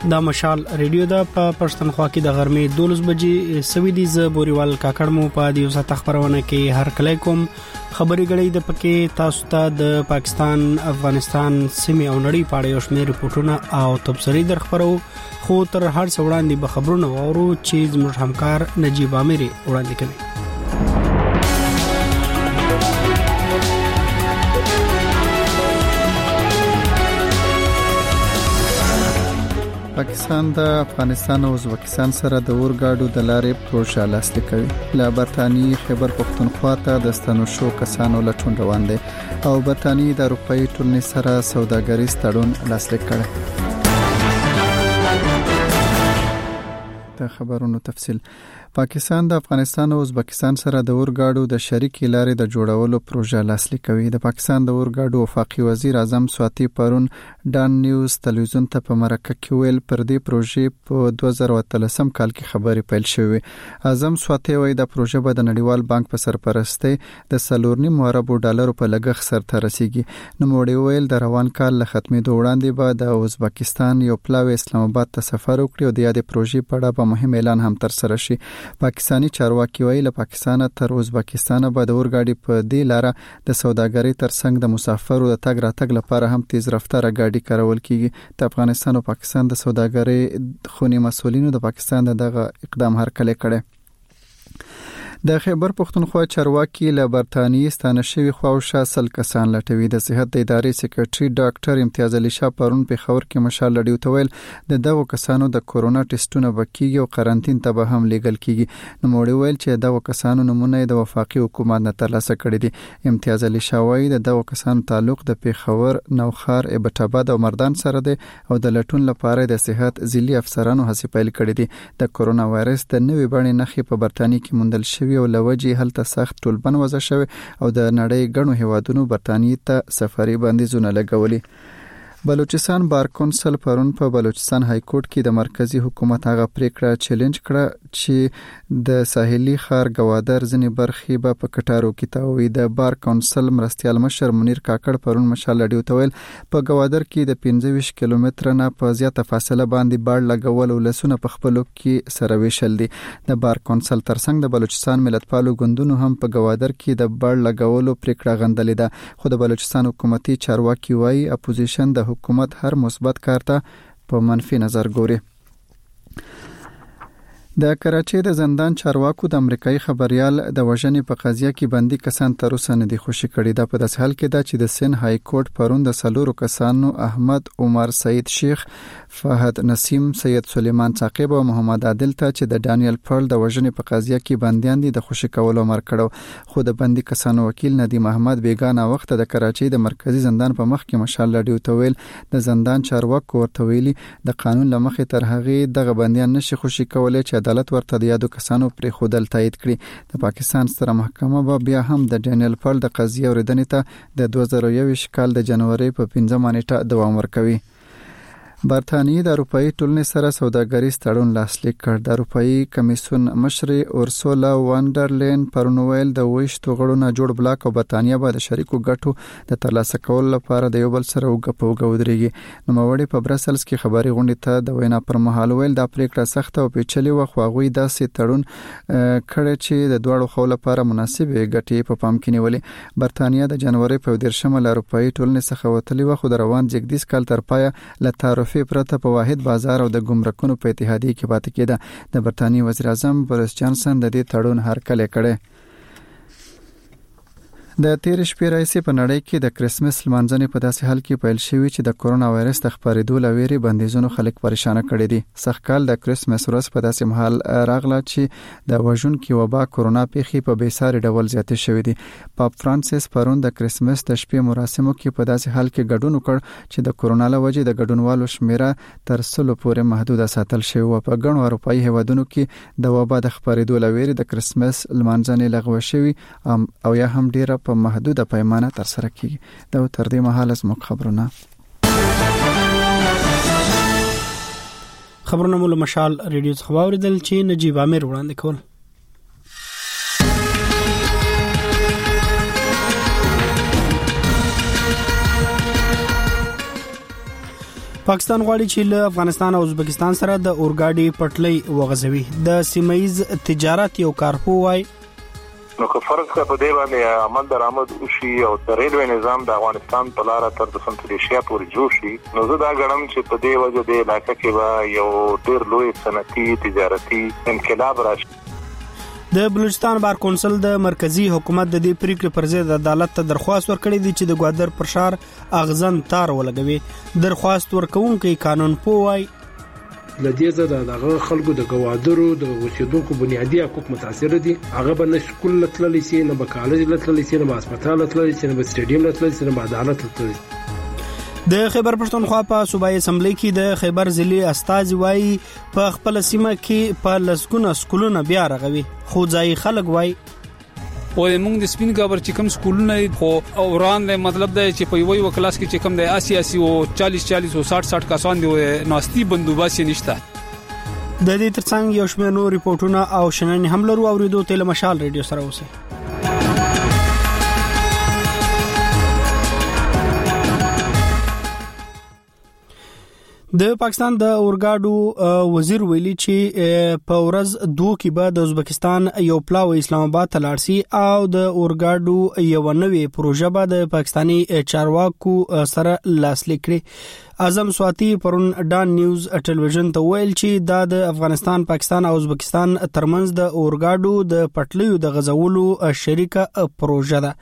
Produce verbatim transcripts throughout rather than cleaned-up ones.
دا مشال ریډیو دا په پښتونخوا کې د غرمې دولس بجې سوي دي ز بوريوال کاکړ مو په دیو سات خبرونه کې هر کله کوم خبري غړي د پکې تاسو ته د پاکستان افغانستان سیمه او نړۍ په اړه یو شمېر رپورټونه او تبصري درخبرو خو تر هر څو وړاندې به خبرونه وورو چې زموږ همکار نجيب عامري وړاندې کوي. پاکستان د افغانستان او ازبکستان سره د اورګاډو د لارې پروژه لاسلیک کوي. له برتانی خیبر پختونخوا ته د ستنو شو کسانو لټون روان دي او برتانی د اروپאי ټولنې سره سوداګریز تړون لاسلیک کړي. د خبرونو تفصیل. پاکستان د افغانستان او ازبکستان سره د اورګاډو د شریکي لارې د جوړولو پروژه لاسلیک کوي. د پاکستان د اورګاډو وفاقي وزیر اعظم سواتی پرون ډان نیوز تلویزیون ته په مرکه کې ویل پر دې پروژې په دوه زره اتلسم کال کې خبرې پیل شوې. اعظم سواتی وایي د پروژه به د نړیوال بانک په سرپرستۍ د سلورنی اربو ډالرو په لګښت سره رسیږي. نو موړي ویل د روان کال له ختمېدو وړاندې به د ازبکستان یو پلاوی اسلام آباد ته سفر وکړي او د یادې پروژې په اړه مهم اعلان هم تر سره شي. پاکستانی چارواکي وایي له پاکستان تر ازبکستان به د اورګاډي په دې لاره د سوداګرۍ ترڅنګ د مسافرو د تګ راتګ لپاره هم تیز رفتار ګاډي کارول کیږي. د افغانستان او پاکستان د سوداګرۍ خونی مسولینو د پاکستان دغه اقدام هرکله کړي. د خیبر پختونخوا چارواکي له برتانیې ستانه شوی خواوشا سل کسان لټوي. د صحت د ادارې سکرټري ډاکټر امتیاز علي شاه پرون په خبر کې مشال لډیو تویل د دغه کسانو د کورونا ټیسټونه وکیږي او قرنټین ته به هم لیږل کیږي. نو موړي ویل چې دغه کسانو نمونه د وفاقي حکومت نه ترلاسه کړي دي. امتیاز علي شاه وایي د دغه کسانو تعلق د پیښور، نوخار، ابټاباد او مردان سره دی او د لټون لپاره د صحت ځلي افسرانو هڅې پیل کړې دي. د کورونا وایرس د نوې بڼې نښې په برتانیې کې موندل شوې او لوجې هلته سخت ټولبن وضع شوی او د نړۍ ګڼو هیوادونو برتانیې ته سفري بندیزونه لګولي. بلوچستان بار کونسل پرون په بلوچستان های کورټ کې د مرکزی حکومت هغه پریکړه چیلنج کړه چې د ساحلي ښار گوادر ځنې برخې به په کټارو کې تاوي. د بار کونسل مرستيال مشر منیر کاکړ پرون مشال لډیو تویل په گوادر کې د پنځه ویشت کیلومتر نه په زیاته فاصله باندې باړ لګول او لسونه په خپلو کې سره ویشل دي. د بار کونسل ترڅنګ د بلوچستان ملتپالو ګوندونو هم په گوادر کې د باړ لګولو پریکړه غندلې ده. خو د بلوچستان حکومتي چارواکي وایي اپوزیشن د حکومت هر مثبت کار ته په منفي نظر ګوري. د کراچۍ د زندان چارواکو د امریکایي خبريال د وژنې په قضیه کې بندي کسان تر اوسه نه دي خوشي کړي. دا په داسې حال کې ده چې د سن های کورټ پرون د سلورو کسانو احمد عمر سعید شیخ، فهد نسیم، سید سلیمان ثاقب او محمد عادل ته چې د ډانیل پرل د وژنې په قضیه کې بنديان دي د خوشي کولو امر کړو. خو د بندي کسانو وکیل ندیم احمد بیگانه وخت د کراچۍ د مرکزی زندان په مخ کې مشال لډیو تویل د زندان چارواکو ورته ویلي د قانون لمخې تر هغه دغه بنديان نشي خوشي کولای چې عدالت ورته د یادو کسانو پر خودل تایید کړي. د پاکستان ستره محکمه به بیا هم د ډانیل پرل د قضیه اوریدنې ته د دوه زره یوویشت کال د جنوري په پنځمه نیټه دوام ورکوي. برتانیې د اروپאי ټولنې سره سوداګریز تړون لاسلیک کړ. د اروپאי کمیسیون مشر اورسولا وانډرلین پرون ویل د وښتو غړو نه جوړ بلاک او برتانیې به د شریکو ګټو د ترلاسه کولو لپاره د یو بل سره وګپ وګودريږي. نو موړي په برسلز کې خبري غونډې ته د وینا پر مهال ویل د پریکړه سخت او پیچلې و خو غوي داسې تړون کړي چې د دوړو خو لپاره مناسب ګټې په پام کې نیولې. برتانیې د جنوري په دیرشمه ل اروپאי ټولنې څخه وتلې و خو د روان زیږدیز کال تر پایه ل تعرفې پرته په واحد بازار او د ګمرکونو په اتحادیه کې پاتې کېده. د برتانیې وزیر اعظم بوریس جانسن د دې تړون هرکله کړي. د تیر شپې راځي په نړۍ کې د کریسمس لمانځنې په داسې حال کې پیل شوی چې د کورونا وایرس د خپرېدو لويري بندیزونو خلک پریشان کړي دي. سخکال د کریسمس ورځ په داسې محل راغله چې د وژونکو وبا کورونا پیښې په بیساري ډول زیاتې شوې دي. پاپ فرانسیس پرون د کریسمس د شپې مراسمو کې په داسې حال کې ګډون وکړ چې د کورونا لوجې د ګډونوالو شمیره تر سلو پورې محدود ساتل شوی و. په ګڼو اروپאי هیوادونو کې د وبا د خپرېدو لويري د کریسمس لمانځنې لغوه شوی او یا هم ډیره په محدوده پیمانه تر سره کیږي. دا تر دې مهال زموږ خبرونه خبرونه مول مشال ریډیو څخه واوریدل چې نجيب عامر وړاندې کول. پاکستان غواړي چې له افغانستان او ازبکستان سره د اورګاډي پټلۍ وغځوي. د سیمایز تجارت یو کارپو وای نو که فرض کړه په دې باندې عمل درآمد وشي او د ریلوی نظام د افغانستان په لار تر د سنترال ایشیا پورې جوړ شي، نو زه دا غواړم چې په دې وجه د علاقې کې به یو ډېر لوی صنعتي تجارتي انقلاب راشي. د بلوچستان بار کونسل د مرکزی حکومت د دې پریکړې پر ضد عدالت ته درخواست ورکړی دی چې د ګوادر پر شار اغزن تار ولګوي. درخواست ورکوونکي قانون پوهای لدې زده دغه خلکو د ګوادرو د اوسېدونکو بنیادی حقوق متاثر دي. هغه به نه سکول لتللی سي، نه به کالج لتللی سي، نه به هسپتال لتللی سي، نه به سټیډیم لتللی سي، نه به عدالت لتللی سي. د خیبر پښتونخوا په صوبایي اسمبلی کې د خیبر ضلع استازي وایي په خپل سیمه کې په لسګونه سکولونه بیا رغوي، خو ځای خلک وایي او موږ د سپین ګابر چې کوم سکولونه خو اوران له مطلب دی چې په یوې کلاس کې چې کوم د اسی اسی او چالیس چالیس او ساઠ ساઠ کسان دی ناستي بندوبست نشته. د دې ترڅنګ یو شمېر نور ریپورتونه او شننې هم لرو. اوریدو تل مشال ریډیو سره اوسئ. د پاکستان د اورګاډو وزیر ویلي چې په ورځ دوه کې به د ازبکستان یو پلاو اسلام آباد ته لاړ شي او د اورګاډو یو نوې پروژه به د پاکستاني چارواکو سره لاسلیک کړي. اعظم سواتی پرون ډان نیوز ټلویزیون ته ویل چې دا د افغانستان، پاکستان او ازبکستان ترمنځ د اورګاډو د پټلیو د غځولو شریکه پروژه ده.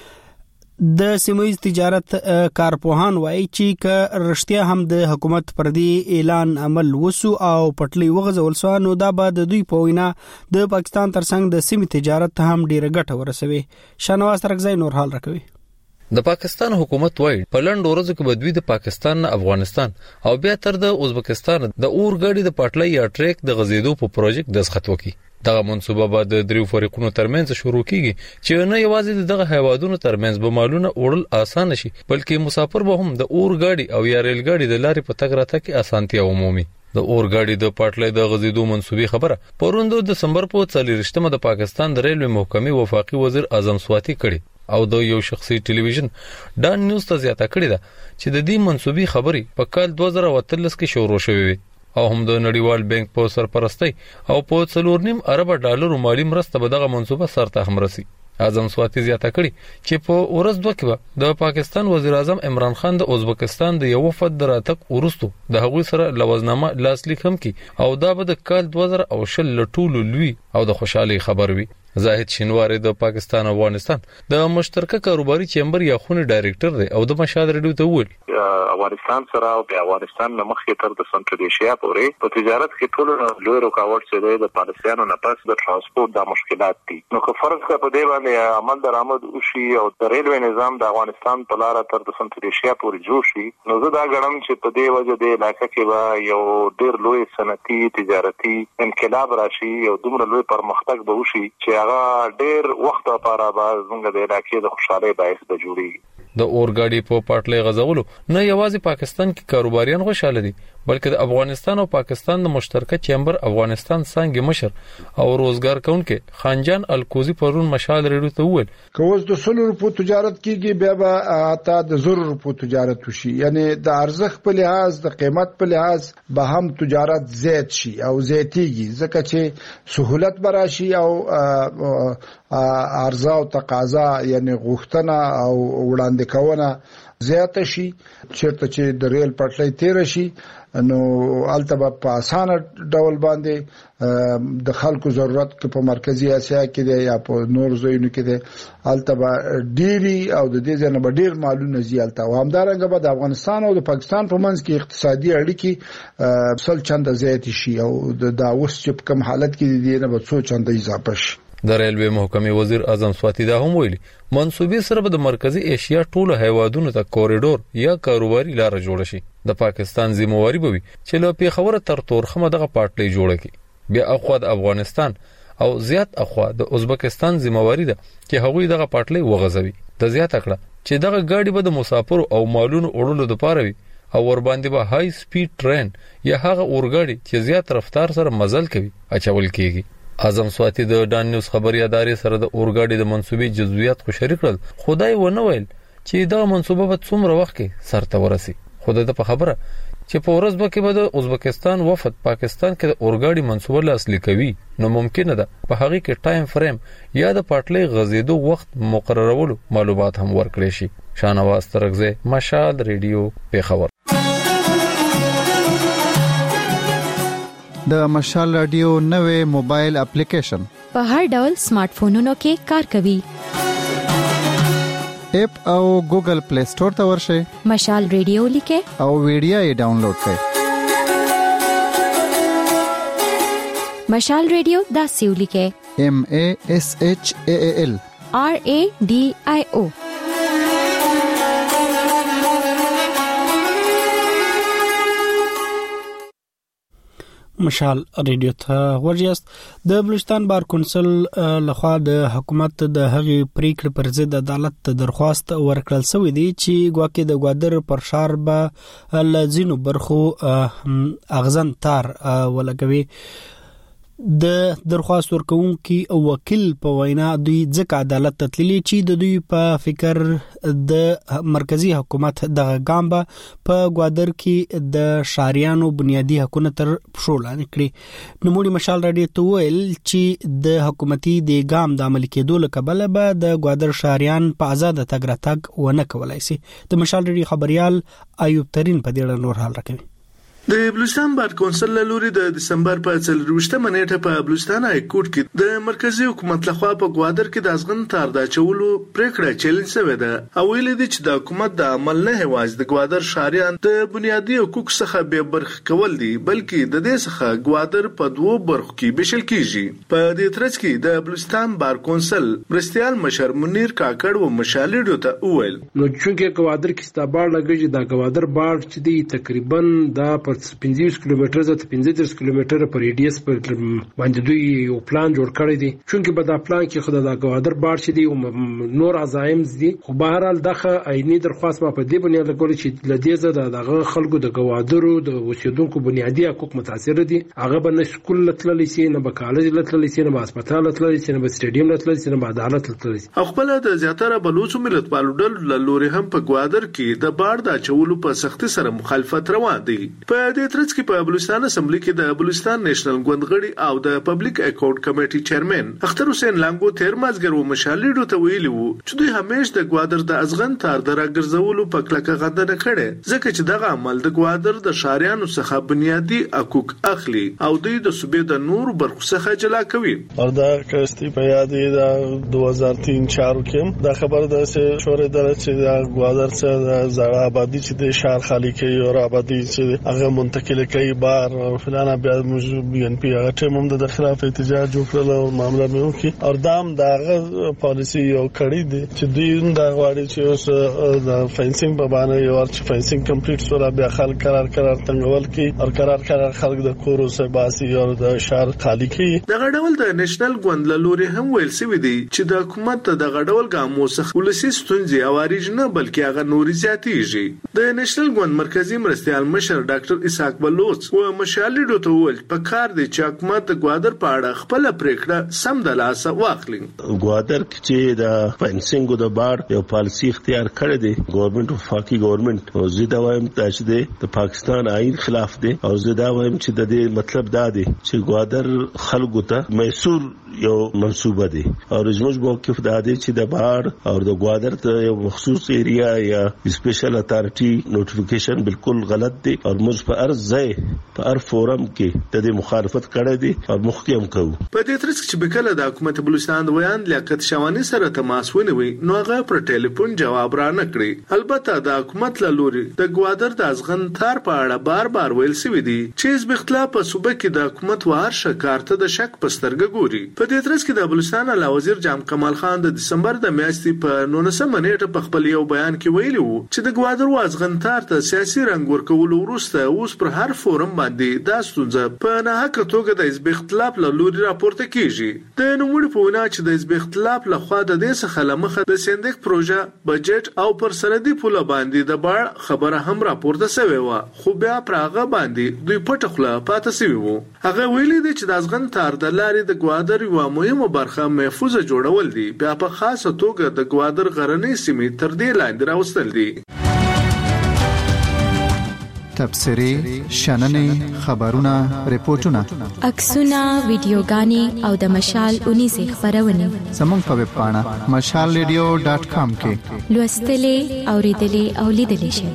د سیمایي تجارت کارپوهان وایي چې که رښتیا هم د حکومت پر دې اعلان عمل وسو او پټلۍ وغځول سو، نو دا به د دوی په وینا د پاکستان ترڅنګ د سیمې تجارت هم ډیره ګټه ورسوي. شانواز ترکزی نور حال راکوي. د پاکستان حکومت وایي په لنډ ورځو کې بدوی د پاکستان نه افغانستان او بیا تر د ازبکستان د اورګاډي د پټلۍ یا ټریک د غځېدو په پروژیکټ دسخط وکړي. دغه منصوبه به د دریو فریقونو ترمنځ شروع کیږي چې نه یوازې دغه هیوادونو ترمنځ به مالونه وړل اسان شي، بلکې مسافر به هم د اورګاډي او یا ریل ګاډي د لارې په تګ راتګ کې اسانتیا ومومي. د اورګاډي د پټلۍ د غځېدو منصوبې خبره پرون د دسمبر په څلورشتمه د پاکستان د ریلوی محکمې وفاقي وزیر اعظم سواتی کړي او د یو شخصي ټلویزیون ډان نیوز ته زیاته کړې ده چې د دې منصوبې خبرې په کال دوه زره اتلس کې شروع شوې وي او هم د نړیوال بانک په سرپرستی او په څلور نیم ارب ډالر مالی مرسته به دغه منصوبه سرته هم رسي. اعظم سواتی زیاته کړي چې په ورځ دوه کې د پاکستان وزیر اعظم عمران خان د ازبکستان د یو وفد دراتک ورستو د هغوی سره لوزنامه لاسلیک هم کی او دا به د کال دوه زره او شل لټول لوی او د خوشحالي خبر وي. زاهد شینواری د پاکستان او افغانستان د مشترکه کاروباري چیمبر یا خونی ډایریکټر دی او د مشاد ریډیو ته ویل افغانستان سره او د افغانستان نه مخکې تر د سنترال ایشیا پورې په تجارت کې ټول لوی رکاوټ چې دی د پالیسیانو نه پس د ترانسپورت د مشکلات دي. نو که فرض کړه په دې باندې عمل درآمد وشي او د ریلوی نظام د افغانستان په لار تر د سنترال ایشیا پورې جوړ شي، نو زه دا غواړم چې په دې وجه د علاقې کې به یو ډېر لوی صنعتي تجارتي انقلاب راشي او دومره لوی پرمختګ به وشي چې هغه ډېر وخت لپاره به زموږ د علاقې د خوشحالۍ باعث به جوړیږي. د اورګاډي په پټلۍ غځولو نه یوازې پاکستان کې کاروباریان خوشاله دي، بلکې د افغانستان او پاکستان د مشترکه چیمبر افغانستان څنګه مشر او روزګار کونکي خانجان الکوزی پرون مشال ریډیو ته وویل کوز د سلو روپو تجارت کیږي بیا به اته د زر روپو تجارت وشي، یعنی د ارزښت په لحاظ د قیمت په لحاظ به هم تجارت زیات شي او زیاتیږي، ځکه چې سہولت براشي او عرضه او تقاضا یعنی غوښتنه او وړاندې کونه زیاته شي. چیرته چې د ریل پټلۍ تیر شي نو البته په اسانه ډول باندې د خلکو ضرورت کې په مرکزی اسیا کې دی یا په نور ځایونو کې دی البته ډيري او د دې ځنه به ډیر مالونه زیالته او همدارنګه به د افغانستان او د پاکستان په منځ کې اقتصادي اړیکې سل چنده زیات شي او د اوس چې کوم حالت کې دي نه به څو چنده اضافه شي. د ریلوی محکمې وزیر اعظم سواتی دا هم ویلي منصوبې سره به د مرکزی ایشیا ټولو هیوادونو ته کوریډور یا کاروباري لار جوړ شي. د پاکستان ذمہواری به وي چې له پیښور تر تورخمه دغه پټلۍ جوړه کړي. بیا اخوا د افغانستان او زیات اخوا د ازبکستان ذمہواری ده چې هغوی دغه پټلۍ وغځوي. د زیات کړه چې دغه ګاډي به د مسافرو او مالونو وړلو لپاره وي او ور باندې به های سپیډ ټرین یا هغه اورګاډي چې زیات رفتار سره مزل کوي اچول کیږي. اعظم سواتی د ډان نیوز خبري ادارې سره د اورګاډي د منصوبې جزئیات خو شریک کړل، خدای ونه ویل چې دا منصوبه به څومره وخت کې سرته ورسي. خدای ته په خبره چې په ورځ به کې به د ازبکستان وفد پاکستان کې د اورګاډي منصوبه لاسلیک کوي نو ممکن ده په هغه کې ټایم فریم یا د پټلۍ غزیدو وخت مقررولو معلومات هم ورکړي شي. شانواز ترغزه، مشال ریډیو، پیښور. د مشال رادیو نوې موبایل اپلیکیشن په هر ډول سمارټ فونونو کې کار کوي. اپ او ګوګل پلی سٹور ته ورشئ، مشال ریډیو لیکه او ویډیو یې ډاونلوډ کړئ. مشال ریډیو دا سیو لیکه M A S H A A L R A D I O. مشال ریډیو ته ورجاست. د بلوچستان بار کونسل لخوا د حکومت د هغې پریکړې پر ضد عدالت درخواست ورکړل شوی دی چې ګواکې د ګوادر پر شار به لزینو برخو اغزن تار ولګوي. د درخواست ورکوونکي وکیل په وینا دوی ځکه عدالت ته تللي چې د دوی په فکر د مرکزی حکومت د ګامبا په ګوادر کې د شاریانو بنیادی حقوقو تر پښو لاندې کړي. نوموړي مشال راډیو ته ویل چې د حکومتي د ګام د عمل کېدو لکبل به د ګوادر شاریان په آزاد تګ راتګ ونه کولای شي. د مشال راډیو خبريال ایوب ترين په دې اړه نور حال راکوي. د بلوچستان بار کونسل له لوري د دسمبر په څلرویشتمه نیټه په بلوچستان های کورټ کې د مرکزی حکومت لخوا په ګوادر کې د ازغن تار د چولو پریکړه چیلنج شوې ده او ویل دي چې د حکومت د عمل نه هواز د ګوادر شاریان د بنیادی حقوق څخه به برخه کول دي بلکې د دې څخه ګوادر په دوه برخو کې بشل کیږي. په دې ترڅ کې د بلوچستان بار کونسل مرستيال مشر منیر کاکړ او مشالډو ته وویل نو چې ګوادر کې ستابار لګي د ګوادر بار چې دی تقریبا د پنځه کیلومتره ز پنځه کیلومتره پر ریډیس پر باندې دوی یو پلان جوړ کړی دی چې په دا پلان کې خدای د ګوادر بار شې دی نور عزایم دي. خو به هر حال دغه عیني درخواست ما په دې بنیاد لګول چې لدې زده دغه خلکو د ګوادرو د اوسیدونکو بنیادی حقوق متاثر دي. هغه به نه سکول لتللی سي نه به کالج لتللی سي نه به هسپتال لتللی سي نه به سټیډیم لتللی سي نه به عدالت لتللی سي. خپل د زیاتره بلوچ ملت پالوډل لوري هم په ګوادر کې د بار د چولو په سختي سره مخالفت روان دي. په دې ترڅ کې په بلوچستان اسمبلی کې د بلوچستان نېشنل ګوندغړي او د پبلک اکاونټ کمیټي چیرمن اختر حسین لانګو تیر مازګر و مشالډو ته ویلي وو چې دوی همیش د ګوادر د ازغن تار د راګرځولو په کلکه غندنه کړي ځکه چې دغه عمل د ګوادر د شاریانو څخه بنیادی حقوق اخلي او دوی د صوبې د نور برخو څخه جلا کوي. او دا کستی په یاد دی د دوه هزار تین چار کې دا خبر ده چې شورې در چې د ګوادر څخه زړه آبادی چې د شهر خالی کوي او آبادی چې هغه منتقل کوي بار فلانا بیا بي ان پی هغه ټیم هم د خلاف احتجاج وکړل او معاملې مې وکړي او دام داغه پالیسی یو کړی دی چې دوی دا غواړي چې اوس د فینسینګ په باندې یو چې فینسینګ کمپلیټ سره بیا خلک قرار قرار تنګول کی او قرار قرار خلک د کورو سره باسي او د شهر خالی کی. دغه ډول د نېشنل ګوند لوري هم ویل سوي دي چې د حکومت دغه ډول ګامو څخه ولسی ستونزې اوارج نه بلکې هغه نوري زیاتېږي. د نېشنل ګوند مرکزی مرستيال مشر ډاکټر اسحاق بلوچ و مشالډو ته ویل په کار دی چې حکومت د ګوادر په اړه خپل پریکړه سم د لاسه واخلي. ګوادر چې د فینسینګ د بار یو پالیسی اختیار کړی دی ګورنمنت او فاقي ګورنمنت او زیاده وایم چې د پاکستان آئین خلاف دی او زیاده وایم چې د دې مطلب دا دی چې ګوادر خلکو ته میسور یو منصوبه دی او زموږ موقف دا دی چې د بار او د ګوادر ته یو مخصوص ایریا یا سپیشل اتارټي نوټیفیکیشن بالکل غلط دی او موږ په ارز ځای په هر فورم کې د دې مخالفت کړی دی او مخکیم کوو. په دې ترڅ کې چې بکله د حکومت بلوچستان د ویان لیاقت شوانی سره تماس ونیوي نو هغه پر ټلیفون جواب را نه کړی. البته د حکومت له لوري د ګوادر د ازغن تار په اړه بار بار ویل سوي دي چې حزب اختلاف په صوبه کې د حکومت وهر شکارته د شک پسترګه ګوري. په دې ترڅ کې د بلوچستان اعلی وزیر جام کمال خان د دسمبر د میاشتې په نولسمه نیټه په خپل یو بیان کې ویلي وو چې د ګوادر و ازغن تار ته سیاسي رنګ ورکول وروسته اوس پر هر فورم باندې دا ستونزه په نه حق توګه د حزب اختلاف له لوري راپورته کیږي. د نوموړي په وینا چې د حزب اختلاف له خوا د دې څخه لمخه د سندک پروژه بجټ او پر سرحدي پوله باندې د باړ خبره هم راپورته شوې و خو بیا پراغه باندې دوی پټ خله پاتې شوی وو. هغه ویلي دی چې د ازغن تار د لارې د ګوادر یو مهمه برخه محفوظه جوړول دي بیا په خاصه توګه د ګوادر غرنۍ سیمې تر دې لاندې راوستل دي. تبصرې شننې خبرونه ریپورتونه عکسونه ویډیوګانې او د مشال اونیزه خبرونه زموږ په ویب پاڼه مشال ریډیو ډاټ کام کې لوستلې اوریدلې او لیدلې شئ.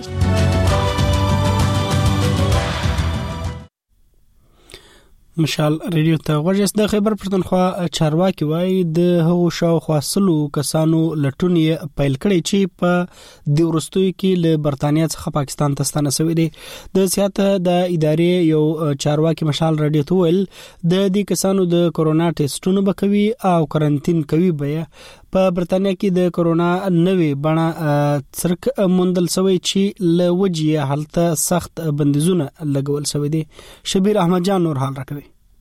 مشال ریډیو ته ورجس د خیبر پښتونخوا چارواکي وای د هغو شاوخوا سلو کسانو لټون یې پیل کړی چې په د ورستوي کې له برتانیا څخه پاکستان ته ستنه شوی دی. د سیاست د ادارې یو چارواکي مشال ریډیو ته ویل د دې کسانو د کورونا ټیسټونو بکوي او کرنټین کوي به په برتانیا کې د کورونا نوې بڼه څرک مندل شوی چې لوجي حالت سخت بندیزونه لګول شوی دی. شبیر احمد جان نور حال راکوي.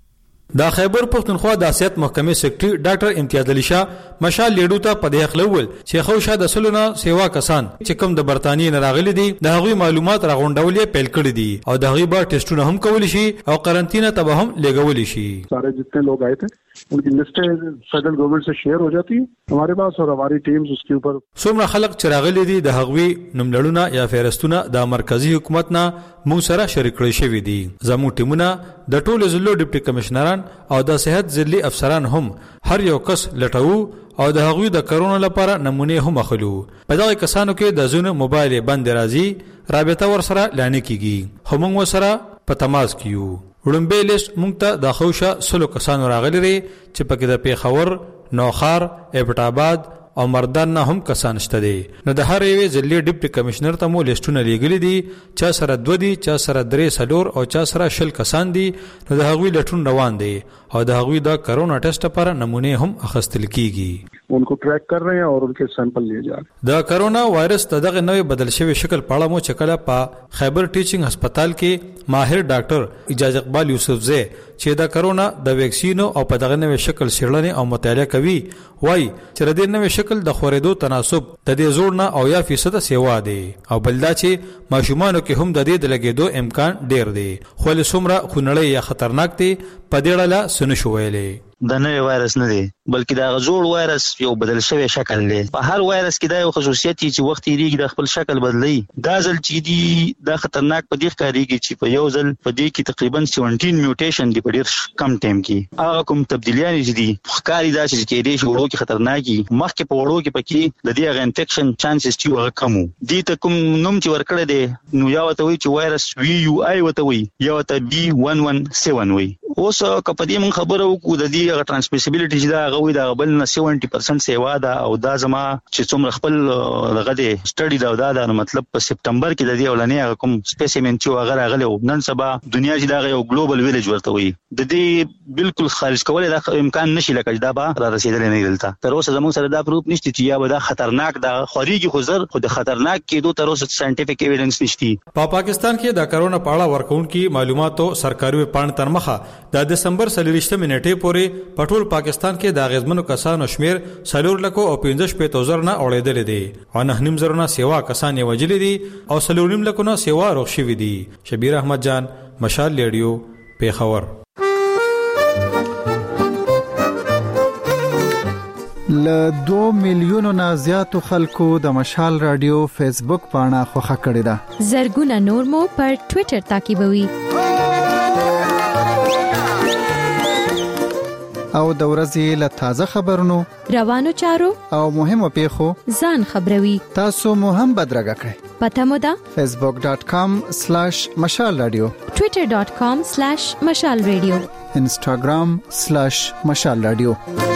دا خیبر پښتونخوا د سیاست محکمې سیکریټری ډاکټر امتیاز علي شاه مشال لیډو ته په دې خلول چې خو شاده سلونه سیوا کسان چې کوم د برتانیې نه راغلي دي د هغوی معلومات راغونډول یې پیل کړی دي او د هغوی به ټیسټونه هم کول شي او قرنطینه ته به هم لګول شي. سارے جتنے لوگ آئے تھے उनकी लिस्टें फेडरल गवर्नमेंट से शेयर हो जाती है हमारे पास और हमारी टीम्स उसके ऊपर څومره خلک چې راغلي دي د هغوی نوملړونه یا فهرستونه د مرکزی حکومت نه مو سره شریک کړی شوی دي. زمو ټیمونه د ټولو ضلعو ډیپټي کمشنران او د صحت ضلعي افسران هم هر یو کس لټاو او د هغوی د کرونا لپاره نمونه هم اخلو. په دغه کسانو کې د زونه موبایل بند راځي رابطه ور سره لانه کیږي هم مو سره په تماس کیو. وړمبه لیست مونږ ته د خوشا سلو کسانو راغلي لري چې پکې د پیښور، نوخار، ایبټ آباد او مردان نه هم کسان شته دي. نو د هر یو ضلعي ډیپټي کمشنر ته مو لیستونه لګلي دي چې سره دو دي چې سره درې سلور او چې سره شل کسان دي. نو د هغوی لټون روان دي او د هغوی د کرونا ټیسټ لپاره نمونه هم اخیستل کیږي. उनको ट्रैक कर रहे हैं और उनके सैंपल लिए जा रहे हैं. د کرونا وایرس دغه نوې بدل شوی شکل پاړه مو چکله په خیبر ټیچینګ هسپتال کې ماهر ډاکټر اجازه اقبال یوسف زه چې د کرونا د ویکسینو او په دغه نوې شکل شړلنې او مطالعه کوي وای چې د دې نوې شکل د خورېدو تناسب د دې زوړ نه او یا فیصد سیوا دی او بلدا چې ماشومانو کې هم د دې د لګېدو امکان ډیر دی خو له څومره خونړی یا خطرناک دی په دې اړه سن شو ویلې. د نوې وایرس نه دی بلکې دا غزوړ وایرس یو بدل شوی شکل دی. په هر وایرس کې دا یو خصوصیت چې وخت یې د خپل شکل بدلی. دا ځل چې دی دا خطرناک په دې ښکاریږي چې په یو ځل په دې کې تقریبا سبعه میوټیشن دی په ډیر کم ټایم کې. هغه کوم تبدیلیان چې دي ښکاری دا چې کې دې شورو کې خطرناکي مخکې په وړو کې پکې د دې غو انفیکشن چانسز چې هغه کم دي. ته کوم نوم چې ورکړی دی نو یا وته وی چې وایرس وی یو آی وته وی یا وته بي یک سه سبعه وی. اوس کپدې مون خبره وکړو د دې ټرانسمیسیبিলিټی چې دا غوي دا بل نه سبعه پرسنټ سیوا ده او دا زما چې څومره خپل دغه د سټډي دا دا د مطلب په سپتمبر کې د دې اولنې کوم سپیسیمن چې هغه راغلی او نن سبا دنیا چې دا یو ګلوبل ویلیج ورته وي د دې بالکل خارج کولای دا امکان نشي لکه دا به را رسیدل نه دلته. تر اوسه زموږ سره دا پروف نشته چې یا به دا خطرناک دا خوريږي خو زر خو د خطرناک کېدو تر اوسه ساينټیفیک ایویډنس نشته. په پاکستان کې د کرونا په اړه ورکون کې معلوماتو سرکاري پاڼ تر مخه د دسمبر سلیریشته منټې پورې پټول پاکستان کې د غزمنو کسانو شمیر سلور لکو او پنځه شپږ توزر نه اورېدل دي او نه نیم زرونه سیوا کسان یې وجل دي او سلور نیم لکو نه سیوا روغ شوی دي. شبیر احمد جان مشال ریډیو پیښور. ل دو میلیونو نه زیاتو خلکو د مشال رادیو فیسبوک پاڼه خوښه کړې ده. زرګونه نور مو پر ټوئیټر تعقیبوي او د ورځې له تازه خبرونو روانو چارو او مهمو پیښو ځان خبروي. تاسو مو هم بدرګه کړئ. پته مو ده facebook dot com slash mashal radio twitter dot com slash mashal radio instagram slash mashal radio.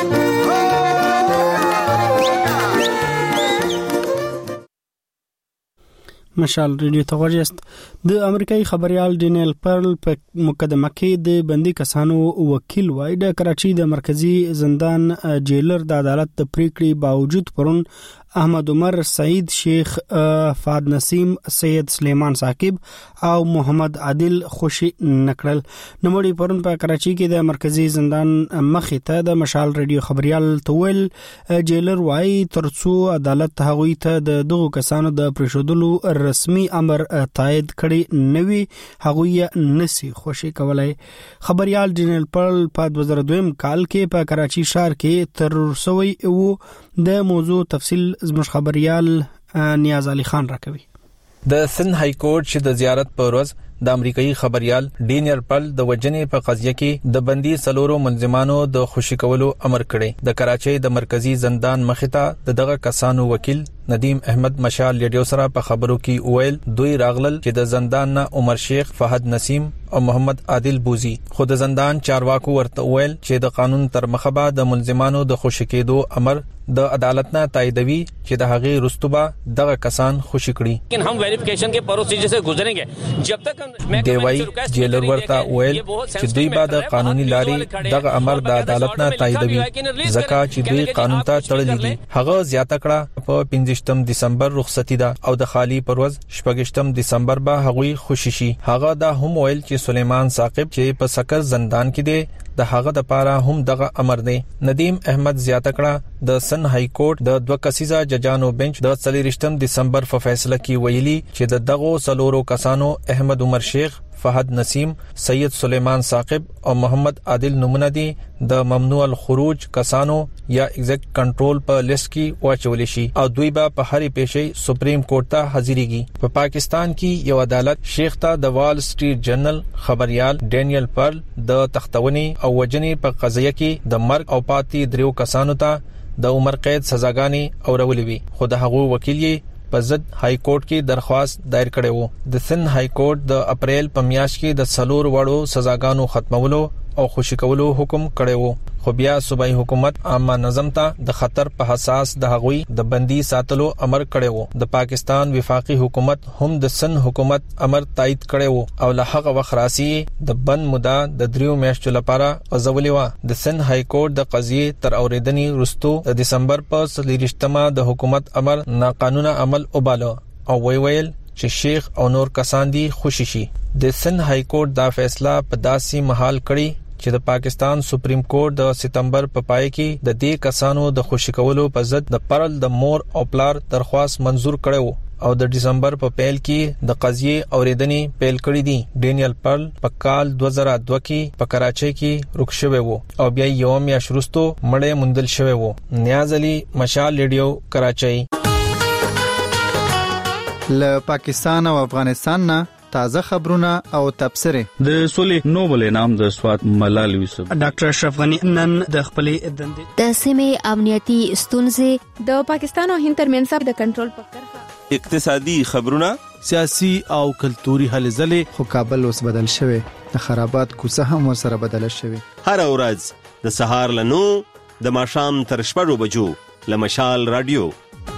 مشال ریډیو ته ورجست د امریکایي خبريال ډینیل پرل په مقدمه کې د بندي کسانو وکیل وای د کراچي د مرکزی زندان جیلر د عدالت د پریکړې باوجود پرون احمد عمر سعید شیخ فاد نسیم سید سلیمان ثاقب او محمد عادل خوشی نکړل. نوموړي پرون په کراچي کې د مرکزی زندان مخې ته د مشال ریډیو خبريال تویل جیلر وای ترڅو عدالت هغوی ته د دغو کسانو د پرشودلو رسمي امر تایید کړي نوي هغوی نسی خوشی کولای. خبريال ډینیل پرل په دوه زره دوه کال کې په کراچي ښار کې تر سوي وو. د موضوع تفصیل زموږ خبريال نیاز علي خان راکوي. د سند های کورټ چې د زیارت پر ورځ د امریکایي خبريال ډینیل پل د وجنې په قضیه کې د بندي سلورو ملزمانو د خوشی کولو امر کړی. د کراچۍ د مرکزی زندان مخته د دغه کسانو وکیل ندیم احمد مشال لیډیو سره په خبرو کې ویل دوی راغلل چې د زندان نه عمر شیخ، فهد نسیم او محمد عادل بوزي. خو د زندان چارواکو ورته ویل چې د قانون تر مخه د ملزمانو د خوشی کېدو امر د عدالت نه تاییدوي چې د هغې رستوبه دغه کسان خوشی کړي. لیکن हम वेरिफिकेशन के प्रोसीजर से गुजरेंगे जब तक हम دی وای جیلر ورته ویل چې دوی به د قانوني لارې دغه امر د عدالت نه تاییدوي ځکه چې دوی قانون ته تړلي دي. هغه زیاته کړه په پنځم دسمبر رخصتي ده او د خالی پروز شپږم دسمبر به هغوی خوشی شي. هغه دا هم ویل چې سلیمان ثاقب چې په سکر زندان کې دی د هغه د پاره هم دغه امر دی. ندیم احمد زیاته کړه د سن های کورټ د دوه کسیزه ججانو بنچ د څلورشتم دسمبر په فیصله کې ویلي چې د دغو سلورو کسانو احمد عمر شیخ، فهد نسیم، سید سلیمان ثاقب او محمد عادل نمونه دي د ممنوع الخروج کسانو یا ایگزیکټ کنټرول په لیست کې واچول شي او دوی به په هرې پیښې سپریم کورټ ته حاضرېږي. په پاکستان کې یو عدالت شیخ ته د وال سټریټ جرنل خبريال ډینیل پرل د تختونې او وجنې په قضیه کې د مرګ او پاتې دریو کسانو ته د عمر قید سزاګانې اورولې وي. خو د هغو وکیل یې په ضد های کورټ کې درخواست دایر کړی وو. د سند های کورټ د اپریل په میاشت کې د څلور وړو سزاګانو ختمولو او خوشی کولو حکم کړی وو. خو بیا صوبایي حکومت عامه نظم ته د خطر په حساس د هغوی د بندي ساتلو امر کړی وو. د پاکستان وفاقي حکومت هم د سند حکومت امر تایید کړی وو او له هغه وخت راسي د بند موده د دریو میاشتو لپاره غځولې و. د سند های کورټ د قضیې تر اوریدنې وروسته د دسمبر په څلوېښتمه د حکومت امر ناقانونه عمل وباله او وی ویل چې شیخ او نور کسان دي خوشی شي. د سند های کورټ دا فیصله په داسې محال کړی چې د پاکستان سپریم کورټ د ستمبر په پای کې د دې کسانو د خوشی کولو په ضد د پرل د مور او پلار درخواست منزور کړو او د دسمبر په پیل کې د قضیې اوریدنې پیل کړې دي. ډینیل پرل په کال دوه زره دوه کې په کراچۍ کې رک شوی وو او بیا یو میاشت وروسته مړی موندل شوی وو. نیاز علي، مشال ریډیو، کراچۍ. له پاکستان او افغانستان نه تازه خبرونه او تبصره. د سولې نوبل انعام د سوات ملال یوسف ډاکټر اشرف غنی نن د خپلې دندې د سیمې امنیتي ستونزې د پاکستان او هند ترمنځ د کنټرول په کرښه، اقتصادي خبرونه، سیاسي او کلتوري هلې ځلې. خو کابل اوس بدل شوی، د خرابات کوڅه هم ورسره بدل شوی. هر ورځ د سهار له نو د ماښام تر شپږو بجو له مشال رادیو.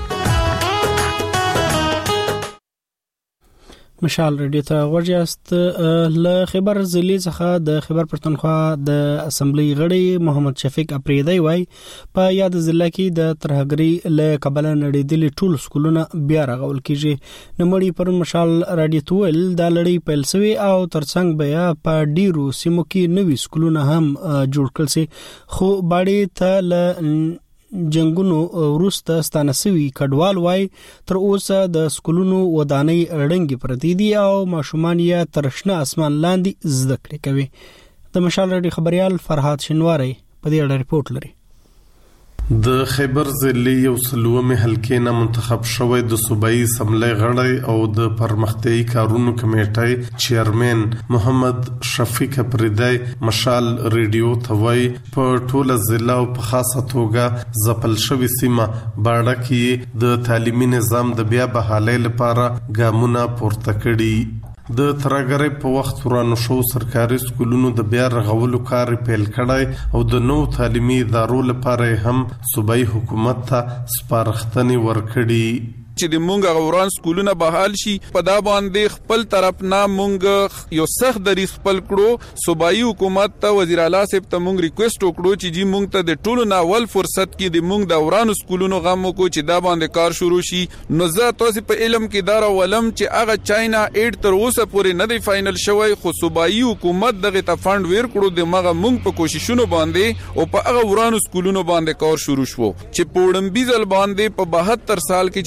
مشال ریډیو ته ورجاست. له خبر ضلع څخه د خبر پښتونخوا د اسمبلی غړي محمد شفیق اپریدی وای په یاد ضلع کې د ترهګری له قبل نړیدلې ټول سکولونه بیا راغول کیږي. نمړی پر مشال رادیو تول د لړۍ پیل سوي او ترڅنګ بیا په ډیرو سیمو کې نوي سکولونه هم جوړ کړل سي. خو باندې ته ل جنگونو وروسته ستانسوي کډوال وای تر اوسه د سکولونو ودانۍ اړنګي پرتی دي او ماشومان یې ترشنه اسمان لاندې زده کړې کوي. د مشال رډي خبريال فرحات شنواری په دې اړه ریپورت لري. د خیبر ضلع یو سلومه حلقې نه منتخب شوی د صوبایي اسمبلی غړی او د پرمختیايي کارونو کمیټې چیرمن محمد شفیق اپریدی مشال ریډیو توای په ټوله ضلع او په خاصه توګه ځپل شوی سیمه باړه کې د تعلیمي نظام د بیا بحالۍ لپاره ګامونه پورته کړي. د ترګرې په وخت ورانو شو سرکاري سکولونو د بیا رغولو کار پیل کړای او د نو تعلیمي ادارو لپاره هم صوبایي حکومت ته سپارښتنې ورکړي چې د مونږ غوران سکولونه بحال شي. په دا باندې خپل طرف نه مونږ یو سخت دریځ خپل کړو. صوبایي حکومت ته وزیر اعلی صاحب ته مونږ ریکوست وکړو چې جی مونږ ته د ټولو ناول فرصت کې د مونږ د غوران سکولونو غم کو چې دا باندې کار شروع شي. نو زه تاسو په علم کې دار ولم چې هغه چاینا اټ تر اوسه پورې نه دی فائنل شوی. خو صوبایي حکومت دغه ته فند ور کړو د مغه مونږ په کوششونو باندې او په هغه غوران سکولونو باندې کار شروع شو چې په وړاندې ځل باندې په بهتر سال کې چې په کوم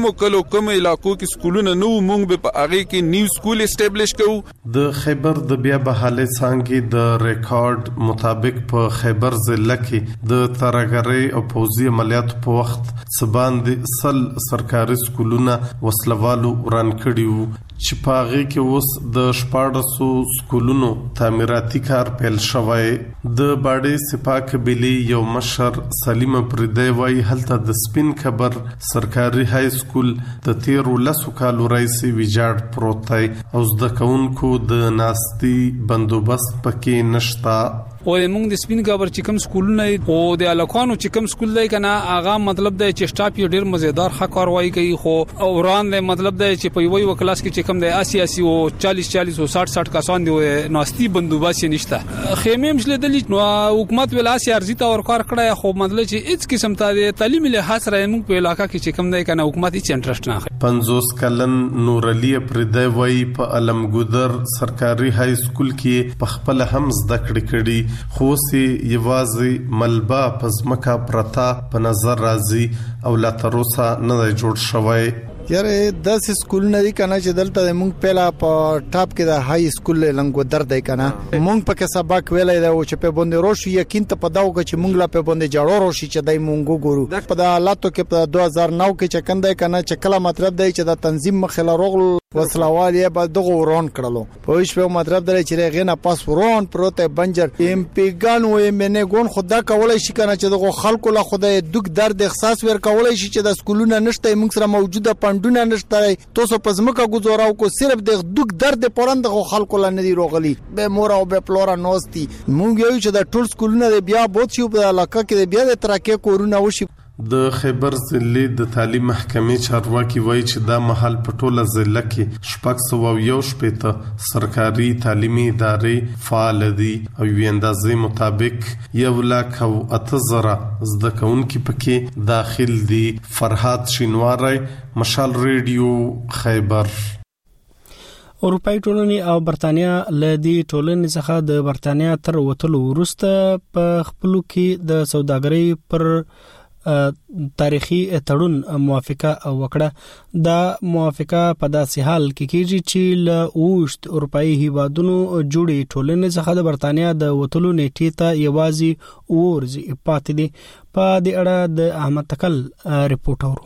کوم کلو کوم علاقو کې سکولونه نو مونږ به په هغه کې نیو سکول اسټابلیش کوو. د خیبر د بیا بحاله څنګه د ریکارډ مطابق په خیبر ضلع کې د ترګری او پوزي عملیات په وخت سباند سل سرکاري سکولونه وسلوالو وران کړیو چې پاغه کې اوس د شپاړسو سکولونو تعمیراتي کار پیل شوی. د باډي سپاک بلی یو مشر سلیم پردی وای هلته د سپین خبر سرکاري های سکول د تیر لسو کالو رئیسي ویجاړ پروت دی او د کونکو د ناستي بندوبست پکې نشتا. او موږ د سپین خبر چې کوم سکولونه او د الکانو چې کوم سکول دی کنه اغه مطلب دی چې سټاپ یو ډیر مزیدار ښه کاروایی کوي خو اوران دی مطلب دی چې په یوې وکلاس کې چې کوم دی اسی اسی او چالیس چالیس او ساठ ساठ کسان دی ناستي بندوبست نشته. خیمه مشله د نو حکومت ولا سی ارزي تا ور کار کړی خو مطلب چې هیڅ قسم ته تعلیم له حاصل موږ په علاقہ کې چې کوم دی کنه حکومت هیڅ انټرست نه اخلي. پنځوس کلن نور علي پردی وای په علمګودر سرکاري های سکول کې په خپل هم زده کړې کړي خو سي یوازې ملبا پزمکا پرتا په نظر راځي او لا تروسا نه جوړ شوی. یاره داس سکول نه دی کنه چې دلته مونږ پهلا په ټاپ کې د های سکول لنګو درد دی کنه مونږ په کې سبق ویلای دا چې په باندې روشي یقین ته پداو چې مونږ لا په باندې جوړو روشي چې دای مونږ ګورو په د حالاتو کې په دوه هزار نو کې چې کنده کنه چې کله مطلب دی چې د تنظیم مخله روغل وسلوال یې بعد دغه ورون کړلو په هیڅ په مطلب دی چې غینه پاس ورون پروت بنجر ایم پی ګان و ایم نه ګون خدا کولای شي کنه چې دغه خلکو له خدای دګ درد احساس ور کولای شي چې د سکولونه نشته موږ سره موجوده پندونه نشته توسو پزمکه گزاراو کو صرف د دګ درد پرند خلکو لا ندي روغلي به مور او به پلورا نوستي موږ یو چې د ټول سکولونه بیا بوت شي په علاقه کې بیا د ترکه کورونه وشي. د خیبر ضلع د تعلیم محکمې چارواکي وایي چې دا محل په ټوله ضلع کې شپږ سوه یو شپېته سرکاري تعلیمي ادارې فعال دي او یو اندازې مطابق یو لک او اته زره زده کوونکي پکې داخل دي. فرحات شینواری، مشال ریډیو، خیبر. اروپای ټولنې او برتانیا له دې ټولنې څخه د برتانیا تر وټلو وروسته په خپلو کې د سوداګرۍ پر تاریخي تړون موافقه وکړه. دا موافقه په داسې حال کې کېږي چې له اوشت اروپאי هیوادونو جوړې ټولنې څخه د برتانیا د وټلو نیټې ته یوازې اورځي پاتې دي. په دې اړه د احمد تکل ریپورت اورو.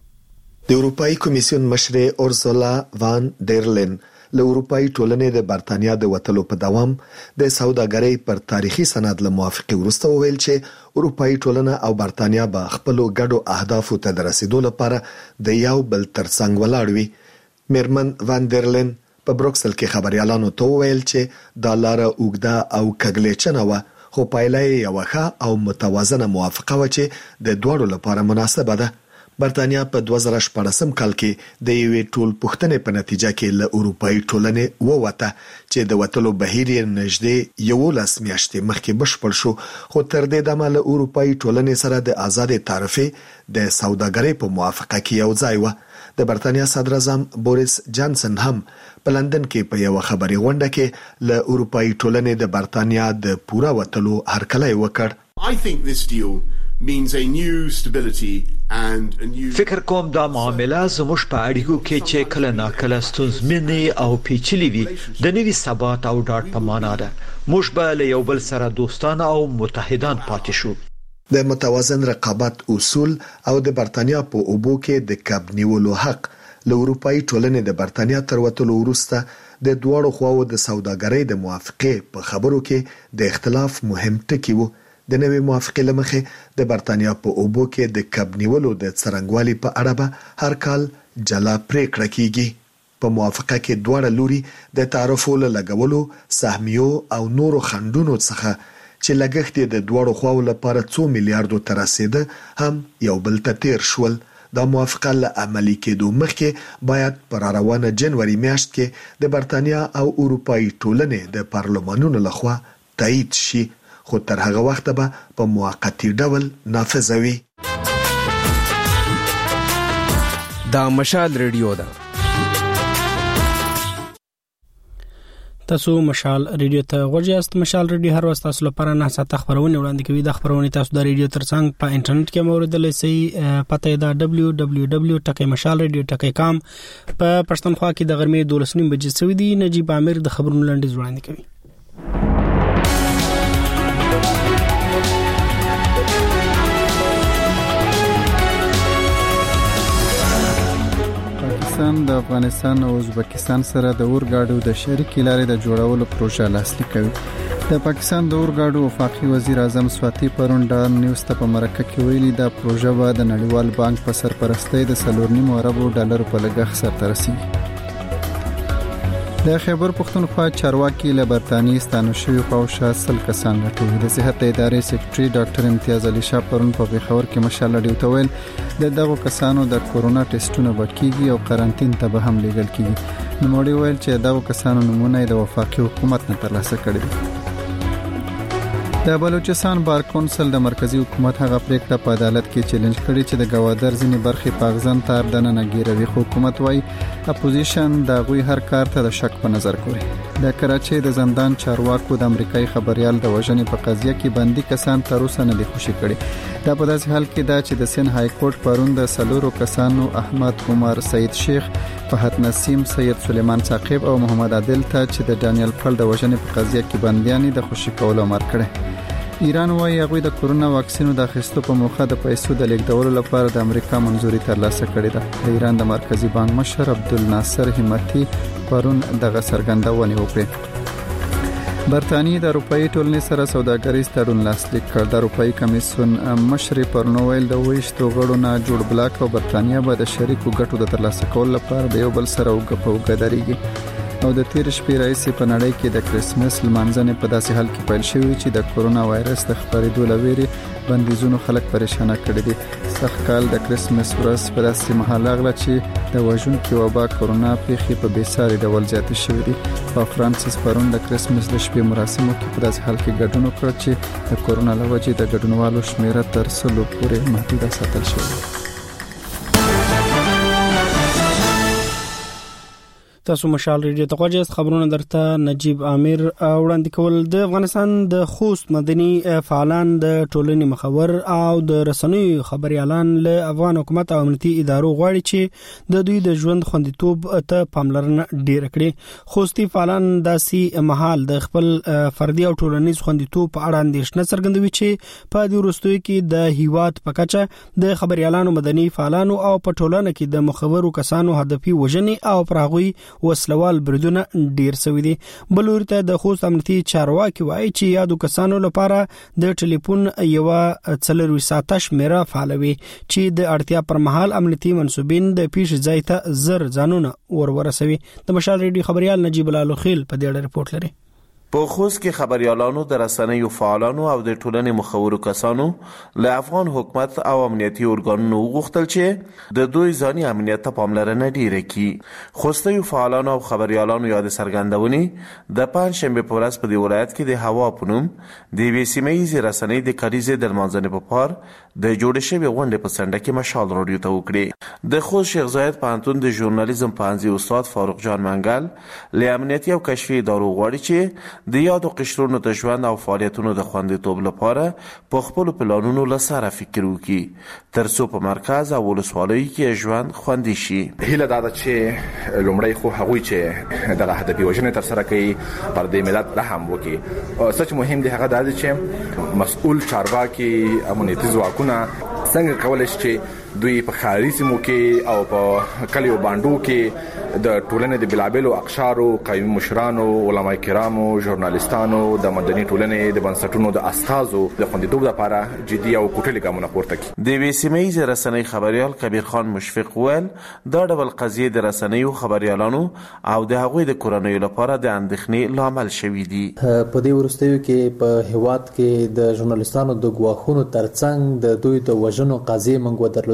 د اروپאי کمیسیون مشر اورسولا وان ډیرلین له اروپאי ټولنې د برتانیا د وټلو په دوام د سوداګرۍ پر تاریخي سند له موافقه وروسته وویل چې اروپאי ټولنه او برتانیا به خپل ګډو اهدافو ته د رسیدو لپاره د یو بل ترڅنګ ولاړ وي. میرمن وان ډیرلین په بروکسل کې خبريالانو ته وویل چې دا لار اوګدا او کګلیچنه و خو پایله یې یو ښه او متوازنه موافقه و چې د دوړو لپاره مناسبه ده. برتانیا په دوه زره شپږم کال کې د یوې ټول پښتنې په نتیجه کې له اروپאי ټولنې ووته چې د وټلو بهیر یې نږدې یو لاس میاشتې مخکې بشپړ شو خو تر دې دمه له اروپאי ټولنې سره د آزاد تعرفې د سوداګرۍ په موافقه کې یو ځای و. د برتانیا صدر اعظم بوریس جانسن هم په لندن کې په یو خبري غونډه کې له اروپאי ټولنې د برتانیا د پورا وټلو هرکلی وکړ. I think this deal means a new stability and a new فکر کوم دا معامله زموږ په اړیکو کې چې کله ناکله ستونزمنې او پیچلې وي د نوي ثبات او ډاډ په معنا ده. موږ به له یو بل سره دوستانه او متحدان پاتې شو. د متوازن رقابت اصول او د برتانیا په اوبو کې د کب نیولو حق له اروپאי ټولنې د برتانیا تر وټلو وروسته د دوړو خواو د سوداګرۍ د موافقه په خبرو کې د اختلاف مهم ټکی وو. د نوې موافقه لمخې د برتانیا په اوبو کې د کب نیولو د څرنګوالي په اړه به هر کال جلا پریکړه کیږي. په موافقه کې دوه لوري د تعرفو لګولو سهمیو او نورو خندونو څخه چې لګښت د دوه خواو لپاره څو میلیارډو تر رسیده هم یو بل ته تیر شول. دا موافقه له عملي کېدو مخکې باید پر روانه جنوري میاشت کې د برتانیا او اروپאי ټولنې د پارلمانونو لخوا تایید شي خو تر هغه وخت به په موقتی ډول نافذ وي. دا مشال ریډیو ده. تاسو مشال ریډیو ته غوړیاست. مشال ریډیو هر وخت تاسو لپاره نه ساته خبرونه وړاندې کوي. د خبرونه تاسو د ریډیو ترڅنګ په انټرنیټ کې موریدلای شئ. پته دا دبليو دبليو دبليو ډاٹ مشال ریډیو ډاٹ کام. په پښتونخوا کې د غرمې دولس نیم بجې سوي دي. نجیب عامر د خبرونو لاندې وړاندې کوي. پاکستان د افغانستان او ازبکستان سره د اورګاډو د شریکې لارې د جوړولو پروژه لاسلیک کړه. د پاکستان د اورګاډو وفاقي وزیر اعظم سواتی پرون ډار نیوز ته په مرکه کې ویلي دا پروژه به د نړیوال بانک په سرپرستۍ د څلور نیم اربو ډالر په لګښت سره رسیږي. د خیبر پښتونخوا چارواکي له برتانیې ستانه شوی خواوشا سل کسان راټول. د صحت ادارې سیکریټري ډاکټر امتیاز علي شاه پرون په پیښور کې مشال ډیو ویل د دغه کسانو د کورونا ټیسټونه وکړي او قرنټین ته به هم لیږل کیږي. نو موږ ویل چې دغه کسانو نمونه د وفاقي حکومت نه ترلاسه کړي. د بلوچستان بار کونسل د مرکزی حکومت هغه پریکړه په عدالت کې چیلنج کړي چې د گوادر ځینې برخې پاغزن تار دنه نه ګیروي. حکومت وايي اپوزیشن د غوي هر کار ته د شک په نظر ګوري. د کراچۍ د زندان چارواکو د امریکایي خبريال د وژنې په قضیه کې بندي کسان تر اوسه نه دي خوشي کړي. دا په داسې حال کې دا چې د سین های کورټ پرون د سلورو کسانو احمد عمر سید شیخ، فهد نسیم، سید سلیمان ثاقب او محمد عادل ته چې د ډانیل پل د وژنې په قضیه کې بنديان د خوشي کولو امر کړی. ایران وايي هغه د کورونا واکسینو د اخیستو په موخه د پیسو د لیږدولو لپاره د امریکا منځوري ترلاسه کړې ده. د ایران د مرکزی بانک مشر عبدالناصر همتی پرون دغه څرګندونه وکړه. برتانیې د اروپאי ټولنې سره سوداګریز تړون لاسلیک کړ. د اروپאי کمیسیون مشر پرون ویل د ویشتو غړو نه جوړ بلاک او برتانیې به د شریکو ګټو د ترلاسه کولو لپاره د یو بل سره وګړو درېږي. او د تیر شپې راځي په نړۍ کې د کریسمس لمانځنې په داسې حال کې پیل شوی چې د کورونا وایرس د خپرېدو لويري بندیزونو خلک پریشان کړي دي. سخت کال د کریسمس ورځ په داسې مهال راغله چې د وژونکو وبا کورونا پیښې په بیساري ډول زیات شوې دي. په فرانسس پرون د کریسمس د شپې مراسمو کې په داسې حال کې ګډون وکړ چې د کورونا لوجې د ګډونوالو شمیره تر سلو پورې محدود ساتل شوې. تاسو مشال ریډیو ته غوښتل خبرونه درته نجیب عامر وړاندې کول. د افغانستان د خوست مدني فعالان د ټولنې مخور او د رسنیو خبريالان له افغان حکومت او امنیتي ادارو غواړي چې د دوی د ژوند خوندیتوب ته پاملرنه ډیر کړي. خوستي فعالان داسي محال د خپل فردي او ټولنیز خوندیتوب په اړه اندېښنه څرګندوي چې په دې وروستیو کې د هیواد په کچه د خبريالانو مدني فعالانو او په ټولنه کې د مخورو کسانو هدفي وژنې او پراغوي وسلوال بریدونه ډیر سوي دي. بلور ته د خوست امنیتي چارواکي وایي چې یادو کسانو لپاره د ټلیفون یو څلور ساعته شمیره فعالوي چې د اړتیا پر مهال امنیتي منسوبین د پیښ ځای ته زر ځانونه ورورسوي. د مشال ریډیو خبريال نجیب الالخیل په دې اړه رپورت لري. په خوست کې خبريالانو د رسنیو فعالانو او د ټولنې مخورو کسانو له افغان حکومت او امنیتي ارګانونو وغوښتل چې د دوی ځاني امنیت ته پاملرنه ډیره کړي. خوستي فعالانو او خبريالانو یاد څرګندونې د پنځشنبه په ورځ په دې ولایت کې د هوا پونم د وی سیمې رسنۍ د کاریزه د منځنۍ په پار د جوړ شوی غونډې په سنډه کې مشال راډیو ته وکړي. د خوست شیخ زاید پوهنتون د ژورنالیزم پوهنځي استاد فاروق جان منګل له امنیتي او کشفي ادارو غواړي چې د یادو قشرونو د ژوند او فعالیتونو د خوندیتوب لپاره په خپل پلانونو لسره فکر وکړي ترڅو په مرکز او ولسوالۍ کې ژوند خوندي شي. هیله دا ده چې لومړی خو هغوی چې دغه هدفي وژنې تر سره کوي پر دې ملت رحم وکړي. سچ مهم دی هغه دا دی چې مسؤل چارواکي امنیتي ځواکونه څنګه کولای شي چې دوی په خاري سیمو کې او په کلیو باندو کې د ټولنې د بلابلو اقشارو، قومي مشرانو، علماء کرامو، ژورنالیستانو، د مدني ټولنې د بنسټونو د استازو د خوندیتوب لپاره جدي او کوټلي ګامونه پورته کړي. د وی سیمې رسنۍ خبريال کبیر خان مشفق ویل دا ډول قضیه د رسنیو خبريالانو او د هغوی د کورنیو لپاره د اندېښنې لامل شوې دي. په دې ورستیو کې په هیواد کې د ژورنالیستانو د ګواښونو ترڅنګ د دوی د وژنو قضیه منغو درلودي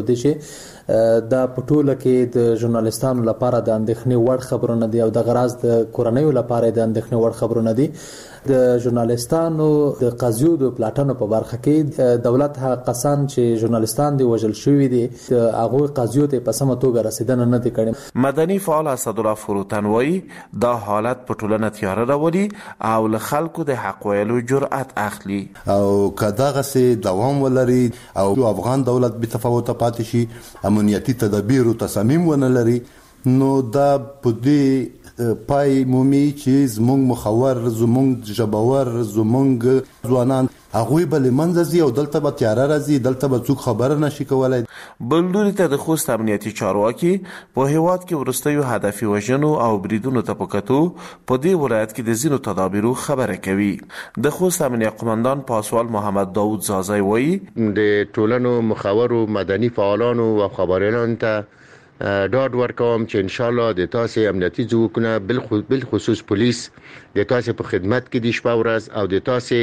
چې دا پټوله کې د ژورنالیستانو لپاره د اندېښنې وړ خبرونه دي او د غراض د کورنیو لپاره د اندېښنې وړ خبرونه دي. د ژورنالستانو د قضیو د پلاټونو په برخه کې دولت هغه کسان چې ژورنالستان دی وژل شوی دي هغه قضیو ته په سمه توګه رسیدنه نه دي کړې. مدني فعال اسدالله فروتن وایي دا حالت په ټولنه تیاره راولي او له خلکو د حق ویلو جرأت اخلي او کداغه سي دوام ولري او افغان دولت به تفاوت پاتې شي امنیتي تدابیر او تصامیم ونه لري نو دا په دې پای مومي چې زمونږ مخور زمونږ جبور زمونږ ځوانان هغه بل منځي او دلته به تیار راځي دلته به څوک خبر نشي کولای. بلدوري ته د خوست امنیتي چارواکي په هیواد کې ورستیو هدفي وژنو او بریدونو ته پکاتو په دې ولایت کې د زینو تدابیرو خبره کوي. د خوست امنیتي قومندان پاسوال محمد داوود زازای وایي د ټولنو مخورو مدني فعالانو او خبريالانو ته ډاډ ورکوم چې ان شاء الله د تاسو امنیتي ځواکونه بل خصوص پولیس د تاسو په خدمت کې دي شپه ورځ او د تاسو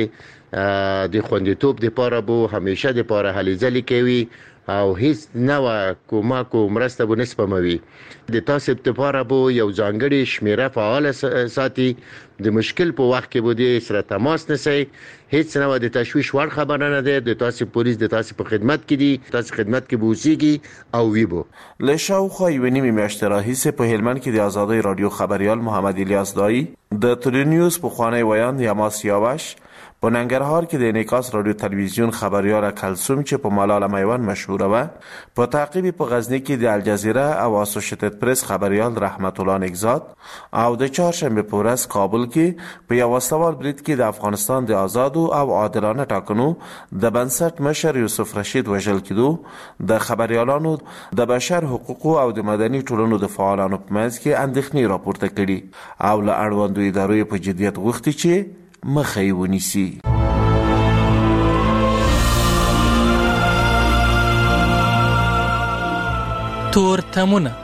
د خوندیتوب لپاره بو همیشه د لپاره هلي ځلې کوي او هیڅ نوع کومک او مرسته به نسپموي. د تاسو لپاره بو یو ځانګړي شمیره فعال ساتي د مشکل په وخت کې بو د سره تماس نسی هیڅ نوع د تشویش وړ خبره نه ده. د تاسو پولیس د تاسو په خدمت کې دي تاسو خدمت کې بوسیږي او وی بو. له شاوخوا یوه نیمه میاشتې راهیسې په هلمند کې د آزادۍ رادیو خبريال محمد الیاس دایی د تلویزیون په خوانی ویاند یما سیاوش په ننګرهار کې د انعکاس رادیو تلویزیون خبريال کلثوم چې په ملال میوان مشهوره و په تعقیب په غزنی کې د الجزیره او اسوسییټډ پریس خبريال رحمت الله نگزاد او د چهارشنبه په ورځ کابل کې په یو سوال برید کې د افغانستان د آزادو او عادلانه ټاکنو د بنسټ مشر یوسف رشید وژل کېدو د خبريالانو د بشر حقوقو او د مدني ټولنو د فعالانو په منځ کې اندېښنې راپورته کړي او له اړوندو ادارو په جدیت غوښتي چې مخه یې ونیسي. تورتمونه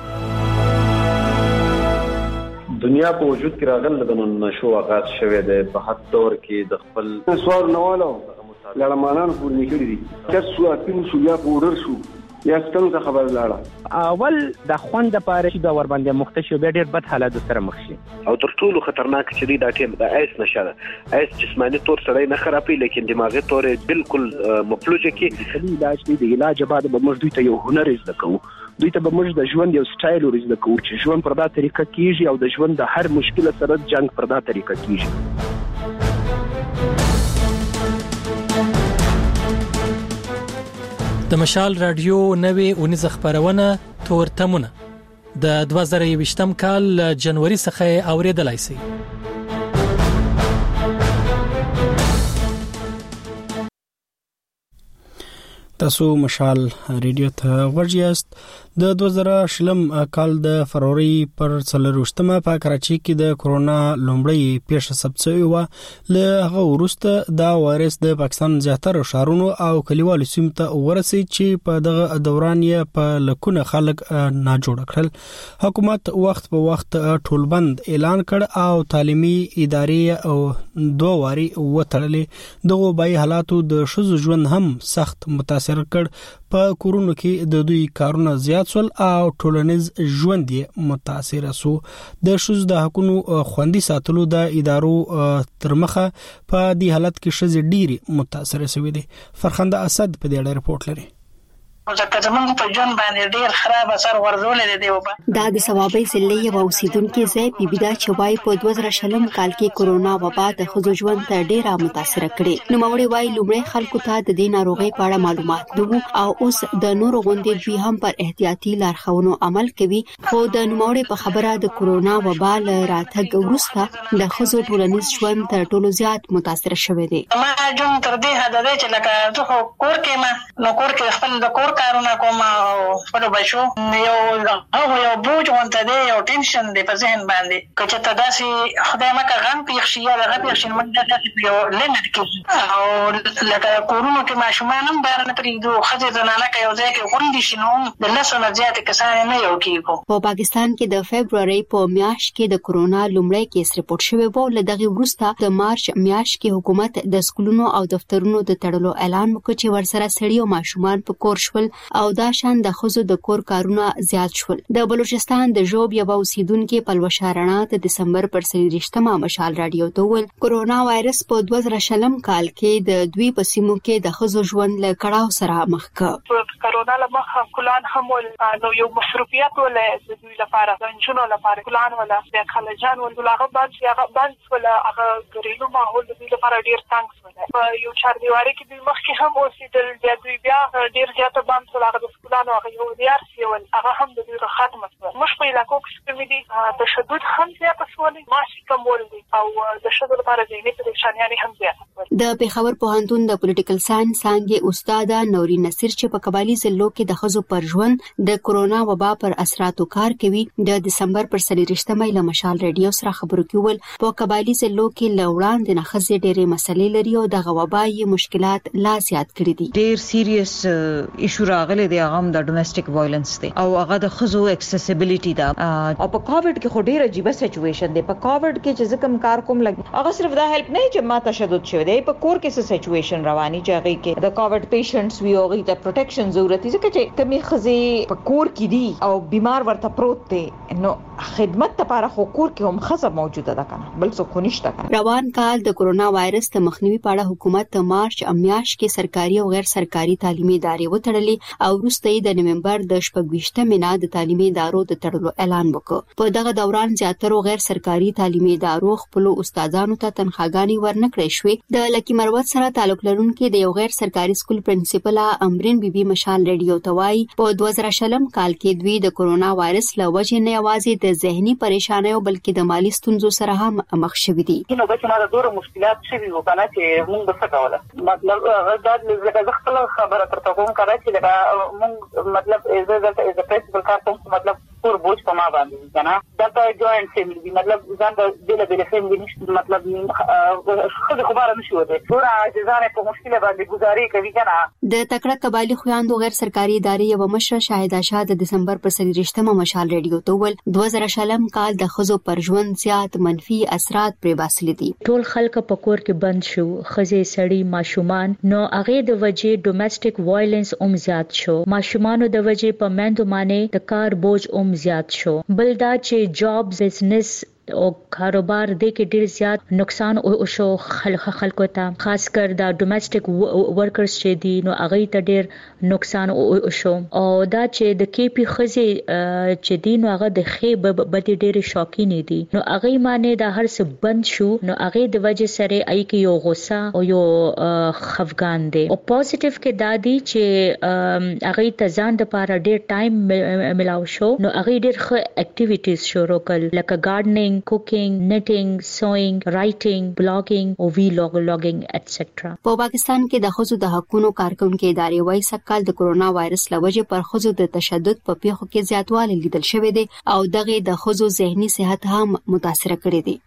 دنیا په وجود کې راغله د نشو آغاز شوه د په حد دور کې د خپل سوال نوالو لړمانان پور نکړي دي چې سو اپین شو یا پورر شو یا څنګه خبر لاړه اول د خوند لپاره چې د ور باندې مختشي به ډېر بد حالات سره مخ شي او تر ټولو خطرناک چې دا ټیم د ایس نشه ایس جسمانی تور سره نه خرابي لیکن دماغي تور بالکل مفلوجه کې علاج دی د علاج بعد به موږ دوی ته یو هنر زده کوو دوی ته به موږ د ژوند یو سټایل ورزده کوو چې ژوند پر دا طریقه کیږي او د ژوند د هر مشکل سره جنگ پر دا طریقه کیږي. د مشال رادیو نوې اونیز خبرونه تورتمونه د دوه زره یوویشتم کال جنوري څخه اوریدلای شي. تاسو مشال ریډیو ته ورجیاست. د دوه زره شلم کال د فروری پر څلروشتمه په کراچي کې د کورونا لومړی پیښه ثبت شوې و. له هغه وروسته دا وایرس د پاکستان زیاتره ښارونو او کلیوالو سیمو ته ورسېد چې په دغه دوران یې په لکونه خلک نه جوړ کړل. حکومت وخت په وخت ټولبند اعلان کړ او تعلیمي ادارې او دوه واري وتړلې. دغه بای حالاتو د شذ ژوند هم سخت متاثر کړ. په کورونو کې د دوی کارونه زیات سول او ټولنیز ژوند یې متاثر شو. د شذ د حقونو خوندي ساتلو د ادارو ترمخه په دې حالت کې شذ ډيري متاثر شوی دي. فرخنده اسد په دې اړه رپورت لري. ځکه زمونږ په جون باندې ډیر خراب اثر ورزولې دی وبا دا د ثوابي سلې یو اوسیدونکو ځای په بيدا چوبای په دوه زره شلم کال کې کورونا وبا د خزو ژوند ته ډیره متاثر کړي. نو موري وای لومړی خلکو ته د دې ناروغي په اړه معلومات نو او اوس د نورو غونډې دوی هم پر احتیاطي لارښوونو عمل کوي. خو د نوموړي په خبره د کورونا وبا له راتګ وروسته د خزو ټولنیز ژوند تر ټولو زیات متاثر شوی دی. ما جون تر دې حد دی چې لکه زه کور کې ما نو کور کې خپل د کور کارونه کوم او خپل بچو یو هغه یو بوج وانته دی یو ټینشن دی په ذهن باندې کچې ته داسې خدای مکه غم پیښ شي یا غم پیښ شي موږ داسې یو لیمټ کې او لکه کورونو کې ماشومان هم بار نه پریږدو خځې زنانه کې یو ځای کې غونډې شي نو د لسو نه زیات کسان نه یو کېږو. په پاکستان کې د فبرवरी په میاشت کې د کورونا لومړی کیس رپورت شوی و. لدغه وروسته د مارچ میاشت کې حکومت د سکولونو او دفترونو د تړلو اعلان وکړ چې ورسره سړي او ماشومان په کور شول شول او دا شان د خزو د کور کارونه زیات شول. د بلوچستان د جوب یو اوسیدونکو پلوشه رڼا د دسمبر پر سلیریشتمه مشال رادیو ته ول کورونا وایرس په دوه زره شلم کال کې د دوی په سیمو کې د خزو ژوند له کړهو سره مخ ک. کورونا له مخه کلان هم ول نو یو مصروفیت ول د دوی لپاره ځنجونو لپاره کلان ولا د خلجان ول هغه بعد هغه بند ولا هغه غریلو ماحول د دوی لپاره ډیر تنګ شول. په یو چار دیواري کې دوی مخکې هم اوسېدل د دوی بیا ډیر زیاته بند ولا هغه د کلان هغه یو دیار سیول هغه هم د دوی ختم شول. مش په علاقو کې کومې دي تشدد هم زیات شول ماشي کمول دي او د شذ لپاره ځینې پریشانیاں هم زیات شول. د پیښور پوهنتون د پولیټیکل ساينس څانګې استاد نوري نصیر چې په قبایلی ضلعو کې د خزو پر ژوند د کورونا وبا پر اثراتو کار کوي د دسمبر پر سلیریشتمه له مشال رادیو سره خبرو کول په قبایلی ضلعو کې لوړان د نخزه ډېرې مسلې لري او د غوبای مشکلات لا زیات کړي دي. ډېر سیریس ایشو راغلي دی هغه د ډومېسټک وایلنس دی او هغه د خزو اکسیسیبিলিټي دا او په کووډ کې خو ډېر عجیب سچويشن دی. په کووډ کې چې ځکه کار کوم لګ هغه صرف دا هیلپ نه چې ما تشدد شوی دی په کور کې څه سچويشن رواني چې هغه کې د کووډ پیشنټس وی او د پروټیکشن ضرورت دي ځکه چې کمی خزي په کور کې دي او بیمار ورته پروت دی نو خدمت لپاره خو کور کې هم خزه موجوده ده کنه بل څه خو نشته کنه. روان کال د کورونا وایرس د مخنیوي په اړه حکومت د مارچ امیاش کې سرکاري او غیر سرکاري تعلیمي ادارې وټړلې او وروسته د نومبر د شپږویشتمې نه د تعلیمي ادارو د تړلو اعلان وکړ. په دغه دوران زیاتره غیر سرکاري تعلیمي ادارو خپل استادانو ته تنخواګانی ورنکړې شوې. د لکی مروت سره تعلق لرونکي د یو غیر سرکاري سکول پرنسپل امرین بیبي مشال رادیو توای په دوه زره شلم کال کې دوی د کورونا وایرس له وجې نه یوازې د ذهني پریشانیو بلکې د مالی ستونزو سره هم مخ شوي دي. نو به چې ما د ډېرو مشکلات شوي وو کنه چې موږ به څه کوله مطلب هغه دا زه خپل خبره ترته کوم کړه چې لکه موږ مطلب ایز از پرنسپل کار کوم مطلب پور بوج په ما باندې کنه دا جوائنټ فیملی مطلب ځان د بل بل فیملی نشته مطلب خو خبره نشي وته ټول عاجزانه په مشکله باندې گزاري کوي کنه. د تکړه قبایلی خویندو غیر سرکاري ادارې یو مشره شاهده شاه د دسمبر پر سلیریشتمه مشال رادیو ته ول دوه زره شلم کال د خزو پر ژوند زیات منفي اثرات پرې باسل دي. ټول خلک په کور کې بند شو خزه سړی ماشومان نو هغه د وجې ډومېسټک وایلنس اوم زیات شو. ماشومانو د وجې په مندو باندې د کار بوج اوم زیات شو. بل دا چې جاب بزنس او کاروبار د کې ډیر زیات نقصان او شو خلک خلکو ته خاص کر دا ډومېسټک ورکرز چې دي نو هغه ته ډیر نقصان او شو او دا چې د کې پی خزي چې دي نو هغه د خې بد ډیر شوقین دي نو هغه معنی دا هر څه بند شو نو هغه د وجه سره ای کې یو غوسه او یو خفقان دي او پوزټیو کې دا دي چې هغه ته ځان د لپاره ډیر ټایم ملاو شو نو هغه ډیر ښه اکټیویټیز شروع کړل لکه ګارډنینګ cooking, knitting, sewing, writing, blogging او vlogging et cetera. په پاکستان کې د خزو د حقوقو کارکونکو ادارې وايي سکهال د کورونا وایرس لوجه پر خزو د تشدد په پیښو کې زیاتوالی لیدل شوی دی او دغه د خزو ذهني صحت هم متاثر کړی دی.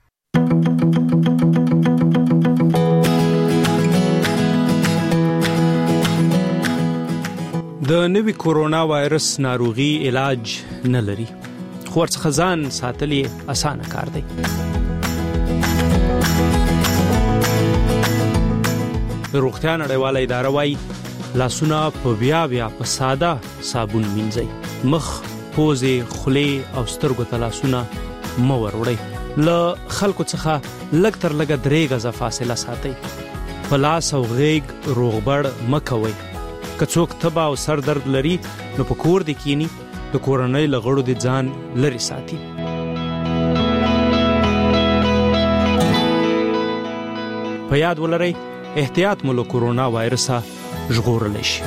د نوي کورونا وایرس ناروغي علاج نه لري خو ورڅخه ځان ساتلې اسانه کار دی. روغتیا نړیواله اداره وايي لاسونه په بیا بیا په ساده صابون مینځئ. مخ، پوزې، خولې او سترګو ته لاسونه مه وروړئ. له خلکو څخه لږ تر لږه درې غزه فاصله ساتئ. په لاس او غېږ روغبړ مه کوئ. که څوک تبه او سر درد لري نو په کور دې کینی د کورنۍ له غړو د ځان لري ساتي. په یاد ولرئ احتیاط مو له کورونا وایرسه ژغورلی شي.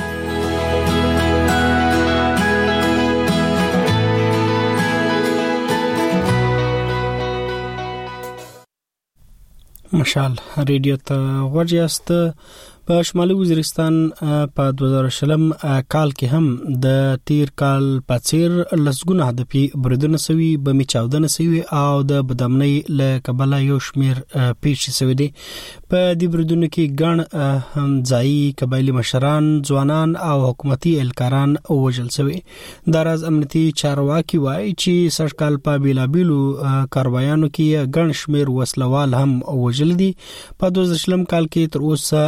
مشال رادیو ته غوږ یاست. په شمالي وزیرستان په دوه زره شلم کال کې هم د تیر کال په څیر لسګونه هدفي بریدونه سوي بمي چاودنه سوي او د بدامنۍ له کبله یو شمیر پیښې سوي دي. په دې بریدونو کې ګڼ ځایي قبایلی مشران، ځوانان او حکومتي اهلکاران وژل سوي. د راز امنیتي چارواکي وایي چې سږکال په بیلابیلو کاروایانو کې ګڼ شمیر وسلوال هم وژل دي. په دوه زره شلم کال کې تر اوسه سوي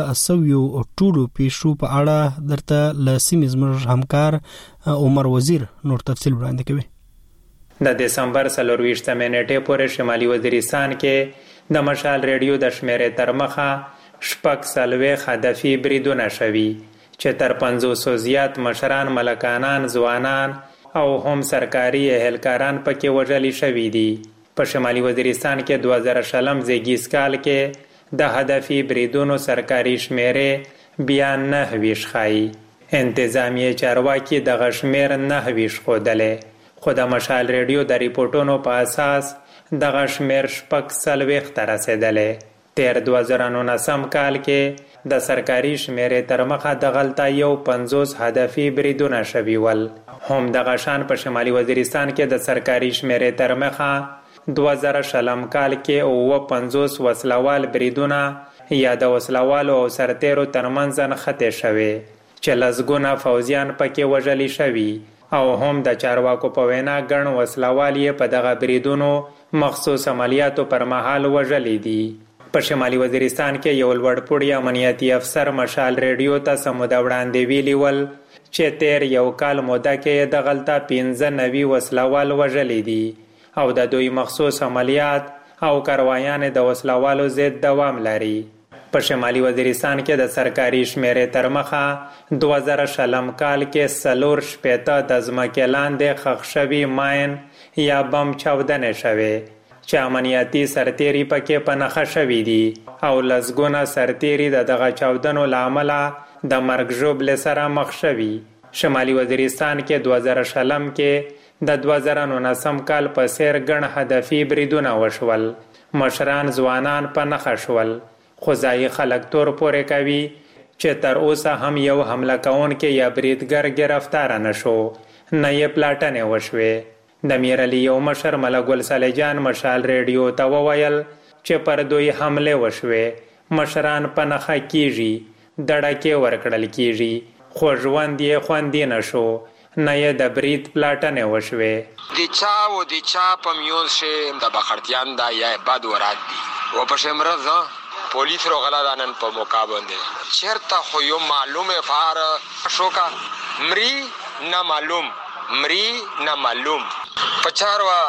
شویو ټولو پیښو په اړه درته لسیمې زموږ همکار عمر وزیر نور تفصیل وړاندې کوي. د دسمبر څلور ویشتمې نیټې پورې شمالي وزیرستان کې د مشال ریډیو د شمیرې تر مخه شپږ څلوېښت هدفي بریدونه شوي چې تر پنځوسو زیات مشران، ملکانان، ځوانان او هم سرکاري اهلکاران پکې وژلي شوي دي. په شمالي وزیرستان کې دوه زره شلم زیږیز کال کې د هدفي بریدونو سرکاري شمیرې بیا نه ویش ښایي. انتظامیه چارواکي دغه شمیر نه ویش ښودلی، خو د مشال ریډیو د ریپورټونو په اساس دغه شمیر شپږ څلوېښت ته رسېدلی. تیر دوه زره نولسم کال کې د سرکاري شمیرې تر مخه دغلته یو پنځوس هدفي بریدونه شوي ول. هم دغه شان په شمالي وزیرستان کې د سرکاري شمیرې تر مخه دوه زره شلم کال کې اووه پنځوس وسلوال بریدونه یا د وسلوالو او سرتیرو ترمنځ نښتې شوې چې لسګونه فوجیان پکې وژلي شوي او هم د چارواکو په وینا ګڼ وسلوال یې په دغه بریدونو مخصوص عملیاتو پر مهال وژلي دي. په شمالي وزیرستان کې یو لوړپوړی امنیتي افسر مشال ریډیو ته څه موده وړاندې ویلي ول چې تیر یو کال موده کې دغلته پنځه نوي وسلوال وژلي دي او د دوی مخصوص عملیات او کاروایان د وسلوالو ضد دوام لري. په شمالي وزیرستان کې د سرکاري شمیرې تر مخه دوه زره شلم کال کې څلور شپېته د ځمکې لاندې ښخ شوي ماین یا بم چاودنې شوې چې امنیتي سرتیري پکې په نښه شوي دي او لسګونه سرتیري د دغه چاودنو له امله د مرګ ژوبلې سره مخ شوي. شمالي وزیرستان کې دوه زره شلم کې د دوه زره نولسم کال په څېر ګڼ هدفي بریدونه وشول. مشران، ځوانان په نښه شول، خو ځایي خلک تور پورې کوي چې تر اوسه هم یو حمله کوونکی یا بریدګر ګرفتاره نه شو، نه یې پلاټنې وشوې. د میرعلي یو مشر ملک ګل صالح جان مشال ریډیو ته وویل چې پر دوی حمله وشوې، مشران په نښه کیږي، دړکې ورکړل کیږي، خو ژوند یې خوندي نه شو، نه یې د برید پلاټنې وشوې. د چا و د چا په میوز شه د بخړتیان دا یا بد ورات دي و په شمرز پولیس رو غلا دانن په موقع باندې چیرته خو یو معلومه فار شوکا مری نه معلوم مری نه معلوم پچاروا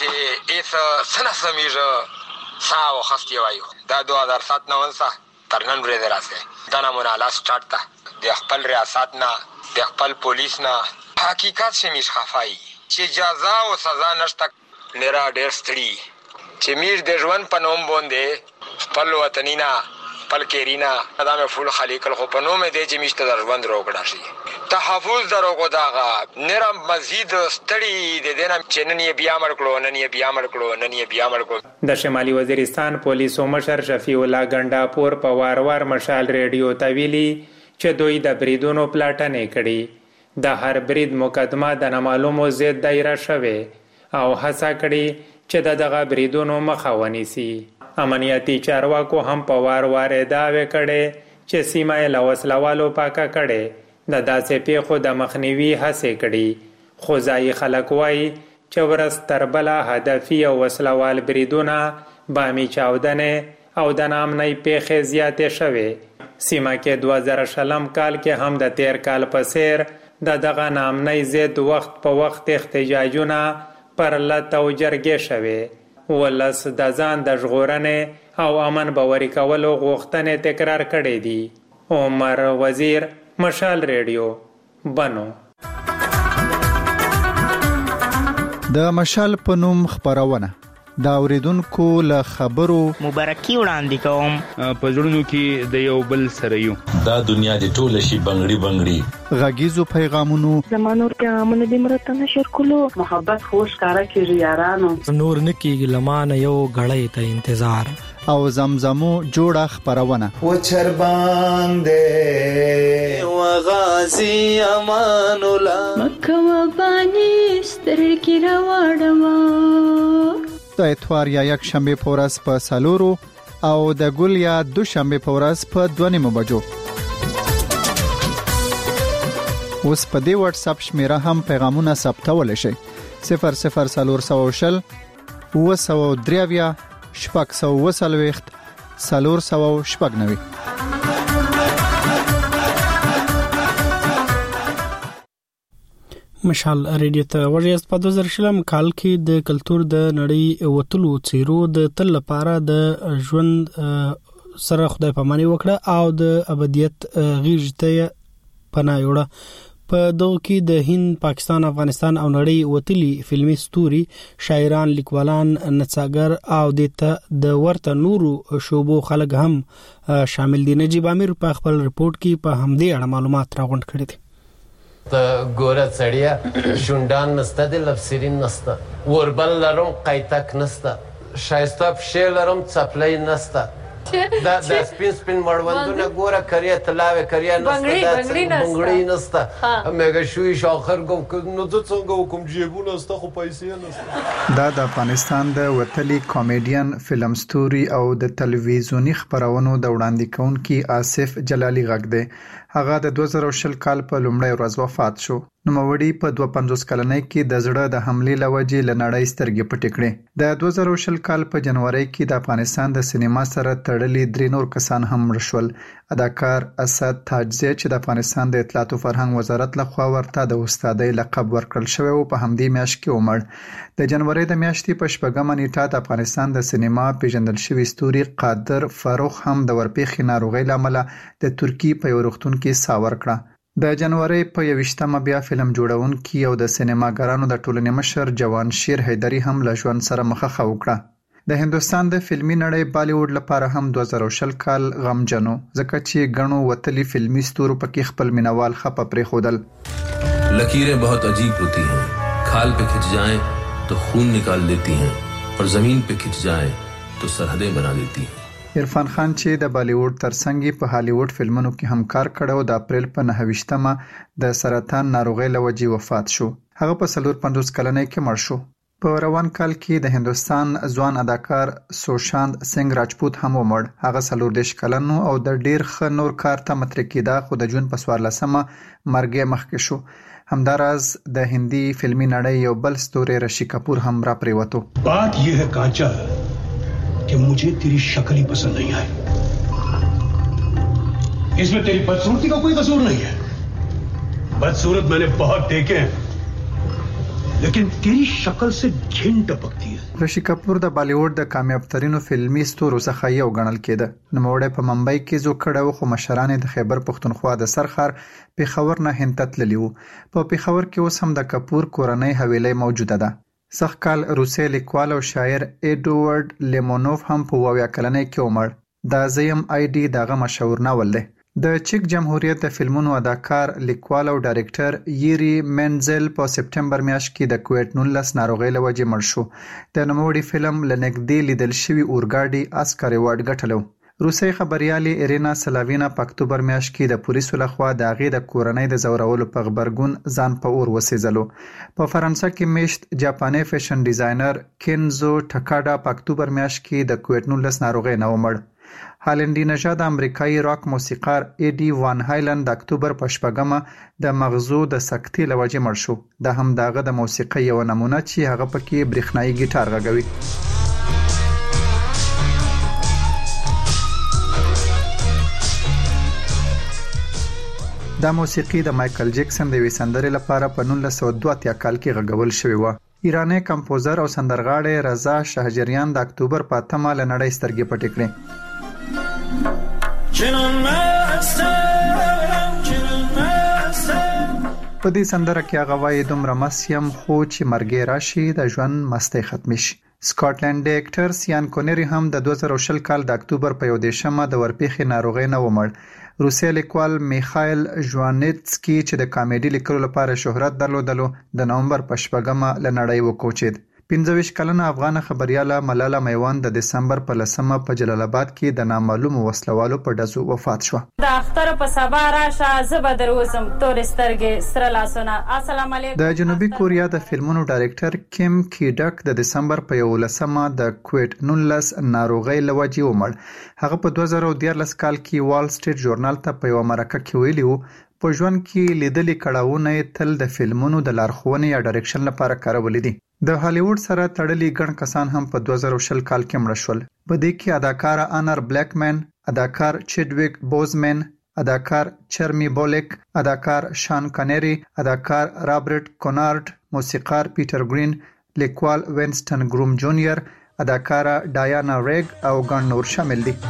چې ایس سنا سمیجه ساو خستی وایو دا دوه هزار سات نه ونسه تر نن ورځې راځي دا نمونه لا سٹارټ تا د خپل ریاست نه د خپل پولیس نه حقیقت شمیش خفای چې جزا او سزا نشته نرا ډېر ستړي چې میر د ژوند په نوم باندې خپل وطنینا خپل کېرینا دا مې فول خلیق خو په نوم دی چې میشته د ژوند روغړا شي تحفظ دروغو داغه نرا مزید ستړي د دینه چې نن یې بیا مړ کړو نن یې بیا مړ کړو نن یې بیا مړ کړو. د شمالي وزیرستان پولیسو مشر شفیع الله ګنډاپور په وار وار مشال ریډیو ته ویلي چې دوی د بریدونو پلاټنې کړي، د هر برید مقدمه د نامعلومو ضد دایره شوې او هڅه کړي چې د دغه بریدونو مخه ونیسي. امنیتي چارواکو هم په وار وار دعوې کړي چې سیمه یې له وسلوالو پاکه کړي، د داسې پیښو د مخنیوي هڅې کړي، خو ځایي خلک وایي چې ورځ تر بله هدفي او وسلوال بریدونه، بامي چاودنې او د ناامنۍ پیښې زیاتې شوې. سیمه کې دوه زره شلم کال کې هم د تیر کال په څېر د دغه ناامنۍ ضد وخت په وخت احتجاجونه پر لت او جرګې شوې. ولس د ځان د ژغورنې او امن باوري کولو غوښتنې تکرار کړې دي. عمر وزیر، مشال ریډیو، بنو. د مشال په نوم خبرونه دا اوریدونکو له خبرو مبارکي وړاندې کوم په ژوندونو کې د یو بل سره یو دا دنیا د ټوله شي بنگړي بنگړي غږیزو پیغامونو زمانور پیغامونه د مرته نشر کولو محبت خوش کارا کیږي یارانو نور نکیږي لمانه یو غړې ته انتظار او زمزمو جوړه خبرونه و چربان دې و غازی امان الله مکه و بانی سترګې راوړم د اتوار یا یک شنبه پورس په سالورو او د ګل یا دو شنبه پورس په دوه نیمو بجو. اوس په دې واتس اپ شمیره هم پیغامونه ثبتول شي صفر صفر سالور سوشل و سو دریویا شپږ سو وسلويخت سالور سو شپږ نوي. مشال ریډیو ته ورجست په دوه زره شلم کال کې د کلچر د نړۍ وټلو چیرو د تل لپاره د ژوند سره خدای پاماني وکړه او د ابدیت غیږته پناه یوړه. په دغه کې د هند، پاکستان، افغانستان او نړۍ وټلي فلمي ستوري، شاعران، لیکوالان، نڅاګر او د ورته نورو شوبو خلک هم شامل دي. نجیب امیر په خپل ریپورت کې په همدې اړه معلومات راغونډ کړي دي. ته ګوره سړیه، شونډان نسته د لفسرین نسته، وربل لرم قیتک نسته، شایسته پښې لرم څپلۍ نسته، دا د سپین سپین مړوندونه ګوره کریه تلاوه کریه نسته، بنګړی نسته، مګه شوی شاخر ګم نو څه څنګه حکم جیبونه نسته خو پیسې نسته. دا د افغانستان د وتلی کامیډین، فلم ستوري او د تلویزیونی خبرونو د وړاندې کوونکي آصف جلالی غږ دی. هغه د دوه زره شل کال په لومړۍ ورځ وفات شو. نوموړي په دوه پنځوس کلنۍ کې د زړه د حملې له وجې له نړۍ سترګې پټې کړې. د دوه زره شل کال په جنوري کې د افغانستان د سینما سره تړلي درې نور کسان هم مړ شول. اداکار اسد تاجزی چې د افغانستان د اطلاعات او فرهنګ وزارت لخوا ورته د استادۍ لقب ورکړل شوی و، په همدې میاشت کې ومړ. د جنوري د میاشتې په شپږمه نیټه د افغانستان د سینما پیژندل شوی ستوري قادر فاروق هم د ورپېښې ناروغۍ له امله د ترکی په یو روغتون کې ساه ورکړه. د جنوري په یوویشتمه بیا فلم جوړونکي او د سینماګرانو د ټولنې مشر جوان شیر حیدري هم له ژوند سره مخه وکړه. د هندستان د فلمي نړۍ بالیوډ لپاره هم دوه زره شل کال غمجن و، ځکه چې ګڼو وتلي فلمي ستورو پکې خپل مینوال خپه پرېښودل. लकीरें बहुत अजीब होती हैं, खाल पे खिंच जाएं तो खून निकाल देती हैं और जमीन पे खिंच जाएं तो सरहदें बना देती हैं. عرفان خان چې د بالیوډ ترڅنګ په هالیوډ فلمونو کې هم کار کړو، د اپریل په نهه ویشتمه د سرطان ناروغۍ له وجې وفات شو. هغه په څلور پنځوس کلنۍ کې مړ شو. په روان کال کې د هندستان ځوان اداکار سوشانت سنگ راجپوت هم ومړ. هغه څلور دېرش کلن او د ډیر ښه نور کار ته مترک کېده، خو د جون په څوارلسمه مرګ یې مخکې شو. همداراز د هندي فلمي نړۍ یو بل ستوری رشی کپور هم را پریوتو. بات یہ ہے کانچا کہ مجھے تیری شکل ہی پسند نہیں آئی. اس میں تیری بدصورتی کا کوئی قصور نہیں ہے. بدصورت میں نے بہت دیکھے ہیں لیکن تیری شکل سے جھن ٹپکتی ہے. رشی کپور د بالیوډ د کامیاب ترینو فلمي ستورو څخه یو ګڼل کېده. نوموړی په ممبئی کې زو کړه خو مشران د خیبر پښتونخوا د سرخار پیښور نه هند ته تللي وو. په پیښور کې اوس هم د کپور کورنۍ حویلی موجوده ده. سخ کال روسي لیکوال او شاعر ایډوارډ لیمونوف هم په اویا کلنۍ کې ومړ. دا زیم آی ډي دغه مشهور ناول دی. د چک جمهوریت د فلمونو اداکار، لیکوال او ډایرکټر یری منزل په سپټمبر میاشت کې د کووډ نولس ناروغۍ له وجې مړ شو. د نوموړي فلم له نږدې لیدل شوي اورګاډي اسکار ایوارډ ګټلو. روسي خبريالي ایرینا سلاوینا په اکتوبر میاشت کې د پولیسو لخوا د هغې د کورنۍ د زورولو په غبرګون ځان په اور وسېځلو. په فرانسه کې میشت جاپاني فیشن ډیزاینر کینزو ټاکاډا په اکتوبر میاشت کې د کووډ نولس ناروغۍ نه ومړ. هالندي نژاد امریکایي راک موسیقار ایډي وان هایلند د اکتوبر په شپږمه د مغزو د سکتې له وجې مړ شو. دا هم دغه د موسیقۍ یو نمونه چې هغه پکې برېښنايي ګیټار غږوي. دا موسیقي د مایکل جیکسن د یوې سندرې لپاره په نولس سوه دوه اتیا کال کې غږول شوې وه. ایرانی کمپوزر او سندرغاړی رضا شهجریان د اکتوبر په اتمه له نړۍ سترګې پټې کړې. په دې سندره کې هغه وایي دومره مست یم خو چې مرګ راشي د ژوند مستی ختمې شي. سکاټلنډي اکټر سیان کونری هم د دوه زره شل کال د اکتوبر په یو دېرشمه د ورپېښې ناروغۍ نه ومړ. روسي لیکوال میخایل ژوانیتسکي چې د کامیډي لیکلو لپاره شهرت درلودلو د نومبر په شپږمه له نړۍ وکوچېد. پنځه ویشت کلنه افغانه خبریاله ملاله میوان د دسمبر په لسمه په جلال آباد کې د نامعلومو وسلوالو په ډزو وفات شوه. د اختر په سبا راشه زه به در اوسم تورې سترګې سره لاسونه. السلام علیکم. د جنوبي کوریا د فلمونو ډایرکټر کیم کیډک د دسمبر په یولسمه د کووډ نولس ناروغۍ له وجې ومړ. هغه په دوه زره دیارلس کال کې وال سټریټ ژورنال ته په یوه مرکه کې ویلي وو په ژوند کې لیدلي کړاوونه یې تل د فلمونو د لارښوونې یا ډایرکشن لپاره کارولي دي. د هالیوډ سره تړلي ګڼ کسان هم په دوه زره شل کال کې مړه شول. په دې کې اداکاره انر بلیکمن، اداکار چیډویک بوزمن، اداکار چرمی بولیک، اداکار شان کنری، اداکار رابرټ کونارد، موسیقار پیټر گرین، لیکوال وینسټن گروم جونیئر، اداکارہ ډایانا ریګ او ګڼ نور شامل دي.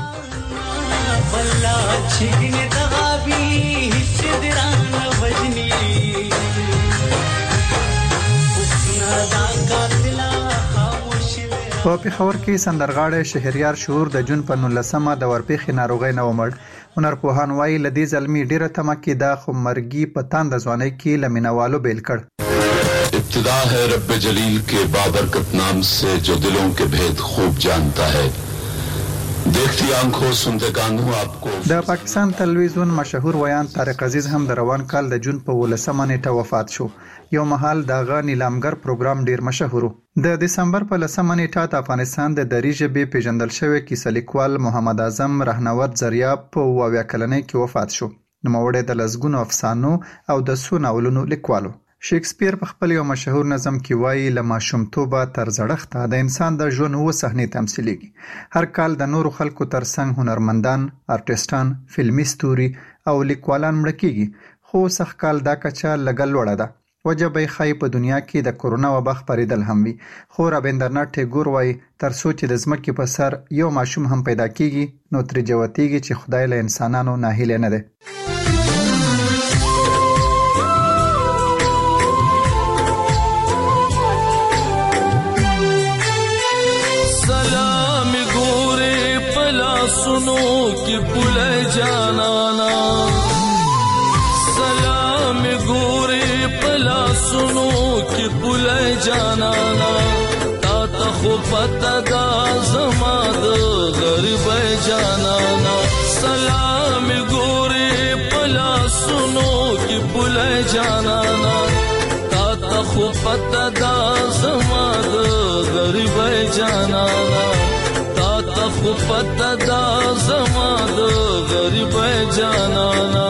په پېښور کې سندرغاړی شهریار شعور د جون په نولسمه د ورپېښې ناروغۍ نه ومړ. هنرپوهان وایي له دې زلمي ډیره تمه کېده خو مرګي په تانده ځوانۍ کې له مینوالو بیل کړ. ابتدا ہے رب جلیل کے بابرکت نام سے جو دلوں کے بھید خوب جانتا ہے. دیکھتی آنکھوں سنتے کانوں آپ کو. د پاکستان تلویزیون مشهور ویان طارق عزیز هم د روان کال د جون په ولسمه نیټه وفات شو. یو مهال دغه نیلامګر پروګرام ډیر مشهور و. د دسمبر په لسمه نیټه د افغانستان د دری ژبې پیژندل شوی کیسه لیکوال محمد اعظم رهنورد زریاب په اویا کلنۍ کې وفات شو. نوموړی د لسګونو افسانو او د څو ناولونو لیکوالو. شکسپیر په خپل یو مشهور نظم کې وایي له ماشومتوبه تر زړښته د انسان د ژوند اوه صحنې تمثیلېږي. هر کال د نورو خلکو ترڅنګ هنرمندان، آرټسټان، فلمي ستوري او لیکوالان مړه کېږي، خو سږکال دا کچه لږه لوړه ده. وجه به یې ښایي په دنیا کې د کورونا وبا خپرېدل هم وي. خو رابندرناټ ټیګور وایي تر څو چې د ځمکې په سر یو ماشوم هم پیدا کېږي نو ترې جوتېږي چې خدای له انسانانو ناهیلی نه دی. सुनो कि पुले जाना सलाम गोरे पला सुनो कि पुले जाना ता तखो पता दा जमाद गरीब जाना सलाम गोरे पला सुनो कि पुले जाना ता तखो पता दा जमाद गरीब जाना خو پتا دا زما د غریب جانانا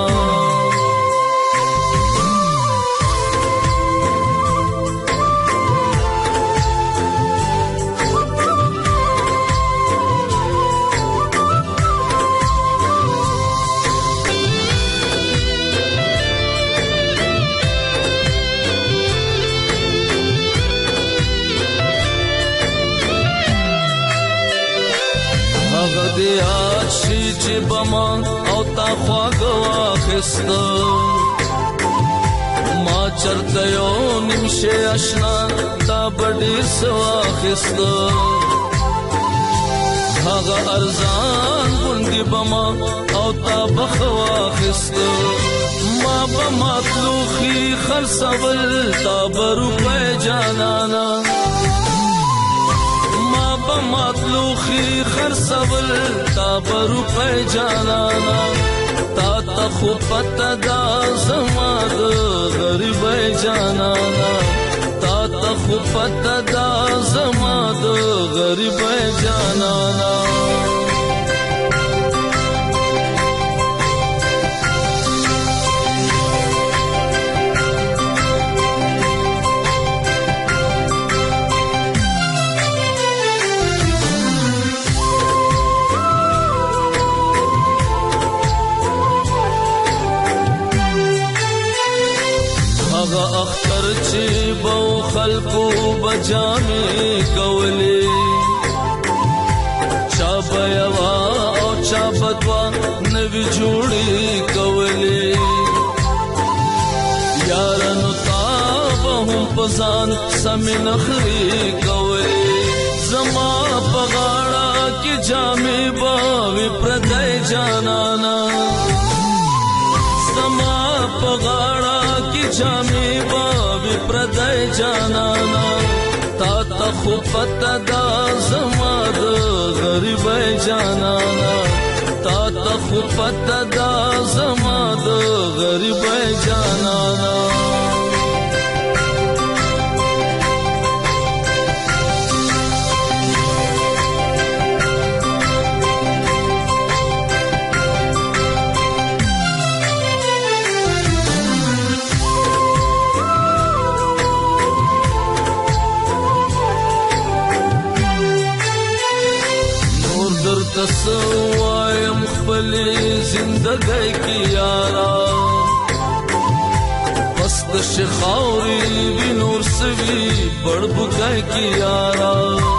چې بما او تا خواږه واخسته ما چرته یو نیمشه اشنا تا بډیر سو واخسته هغه ارزان ګوندې بما او تا بخ واخسته ما بما تلوخي خرڅول تا بروپه جانانا مطلوخي خرڅول تا برو په جانانا تا ته خو پته دا زما د غریب جانانا تا ته خو پته دا زما د غریب جانانا اختر چې بو خلقو بجامې کولې چا بیا او چا بدوا نوی جوړې کولې یارانو تاب هم پزان سم نخري کولې زما پغاړه کې جامې باوي پردای جانانا زما پغاړه کې جامې باوي پردای جانانا تا ته خو پته دا زما د غریب جانانا تا ته خو پته دا زما د غریب جانانا تسوایم خپلې जिंदगी की यारा पस्त शिखावरी भी नूर से भी बड़ बुकाई की यारा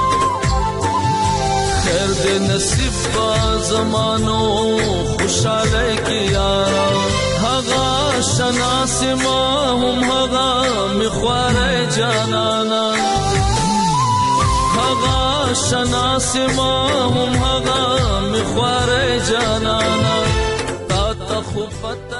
खैर दे नसीब का जमानो खुशाले की यारा हगा शनास माहुम हगा मिख्वारे जनाना हगा शनास माहुम हगा मिख्वारे जनाना ता तखुपता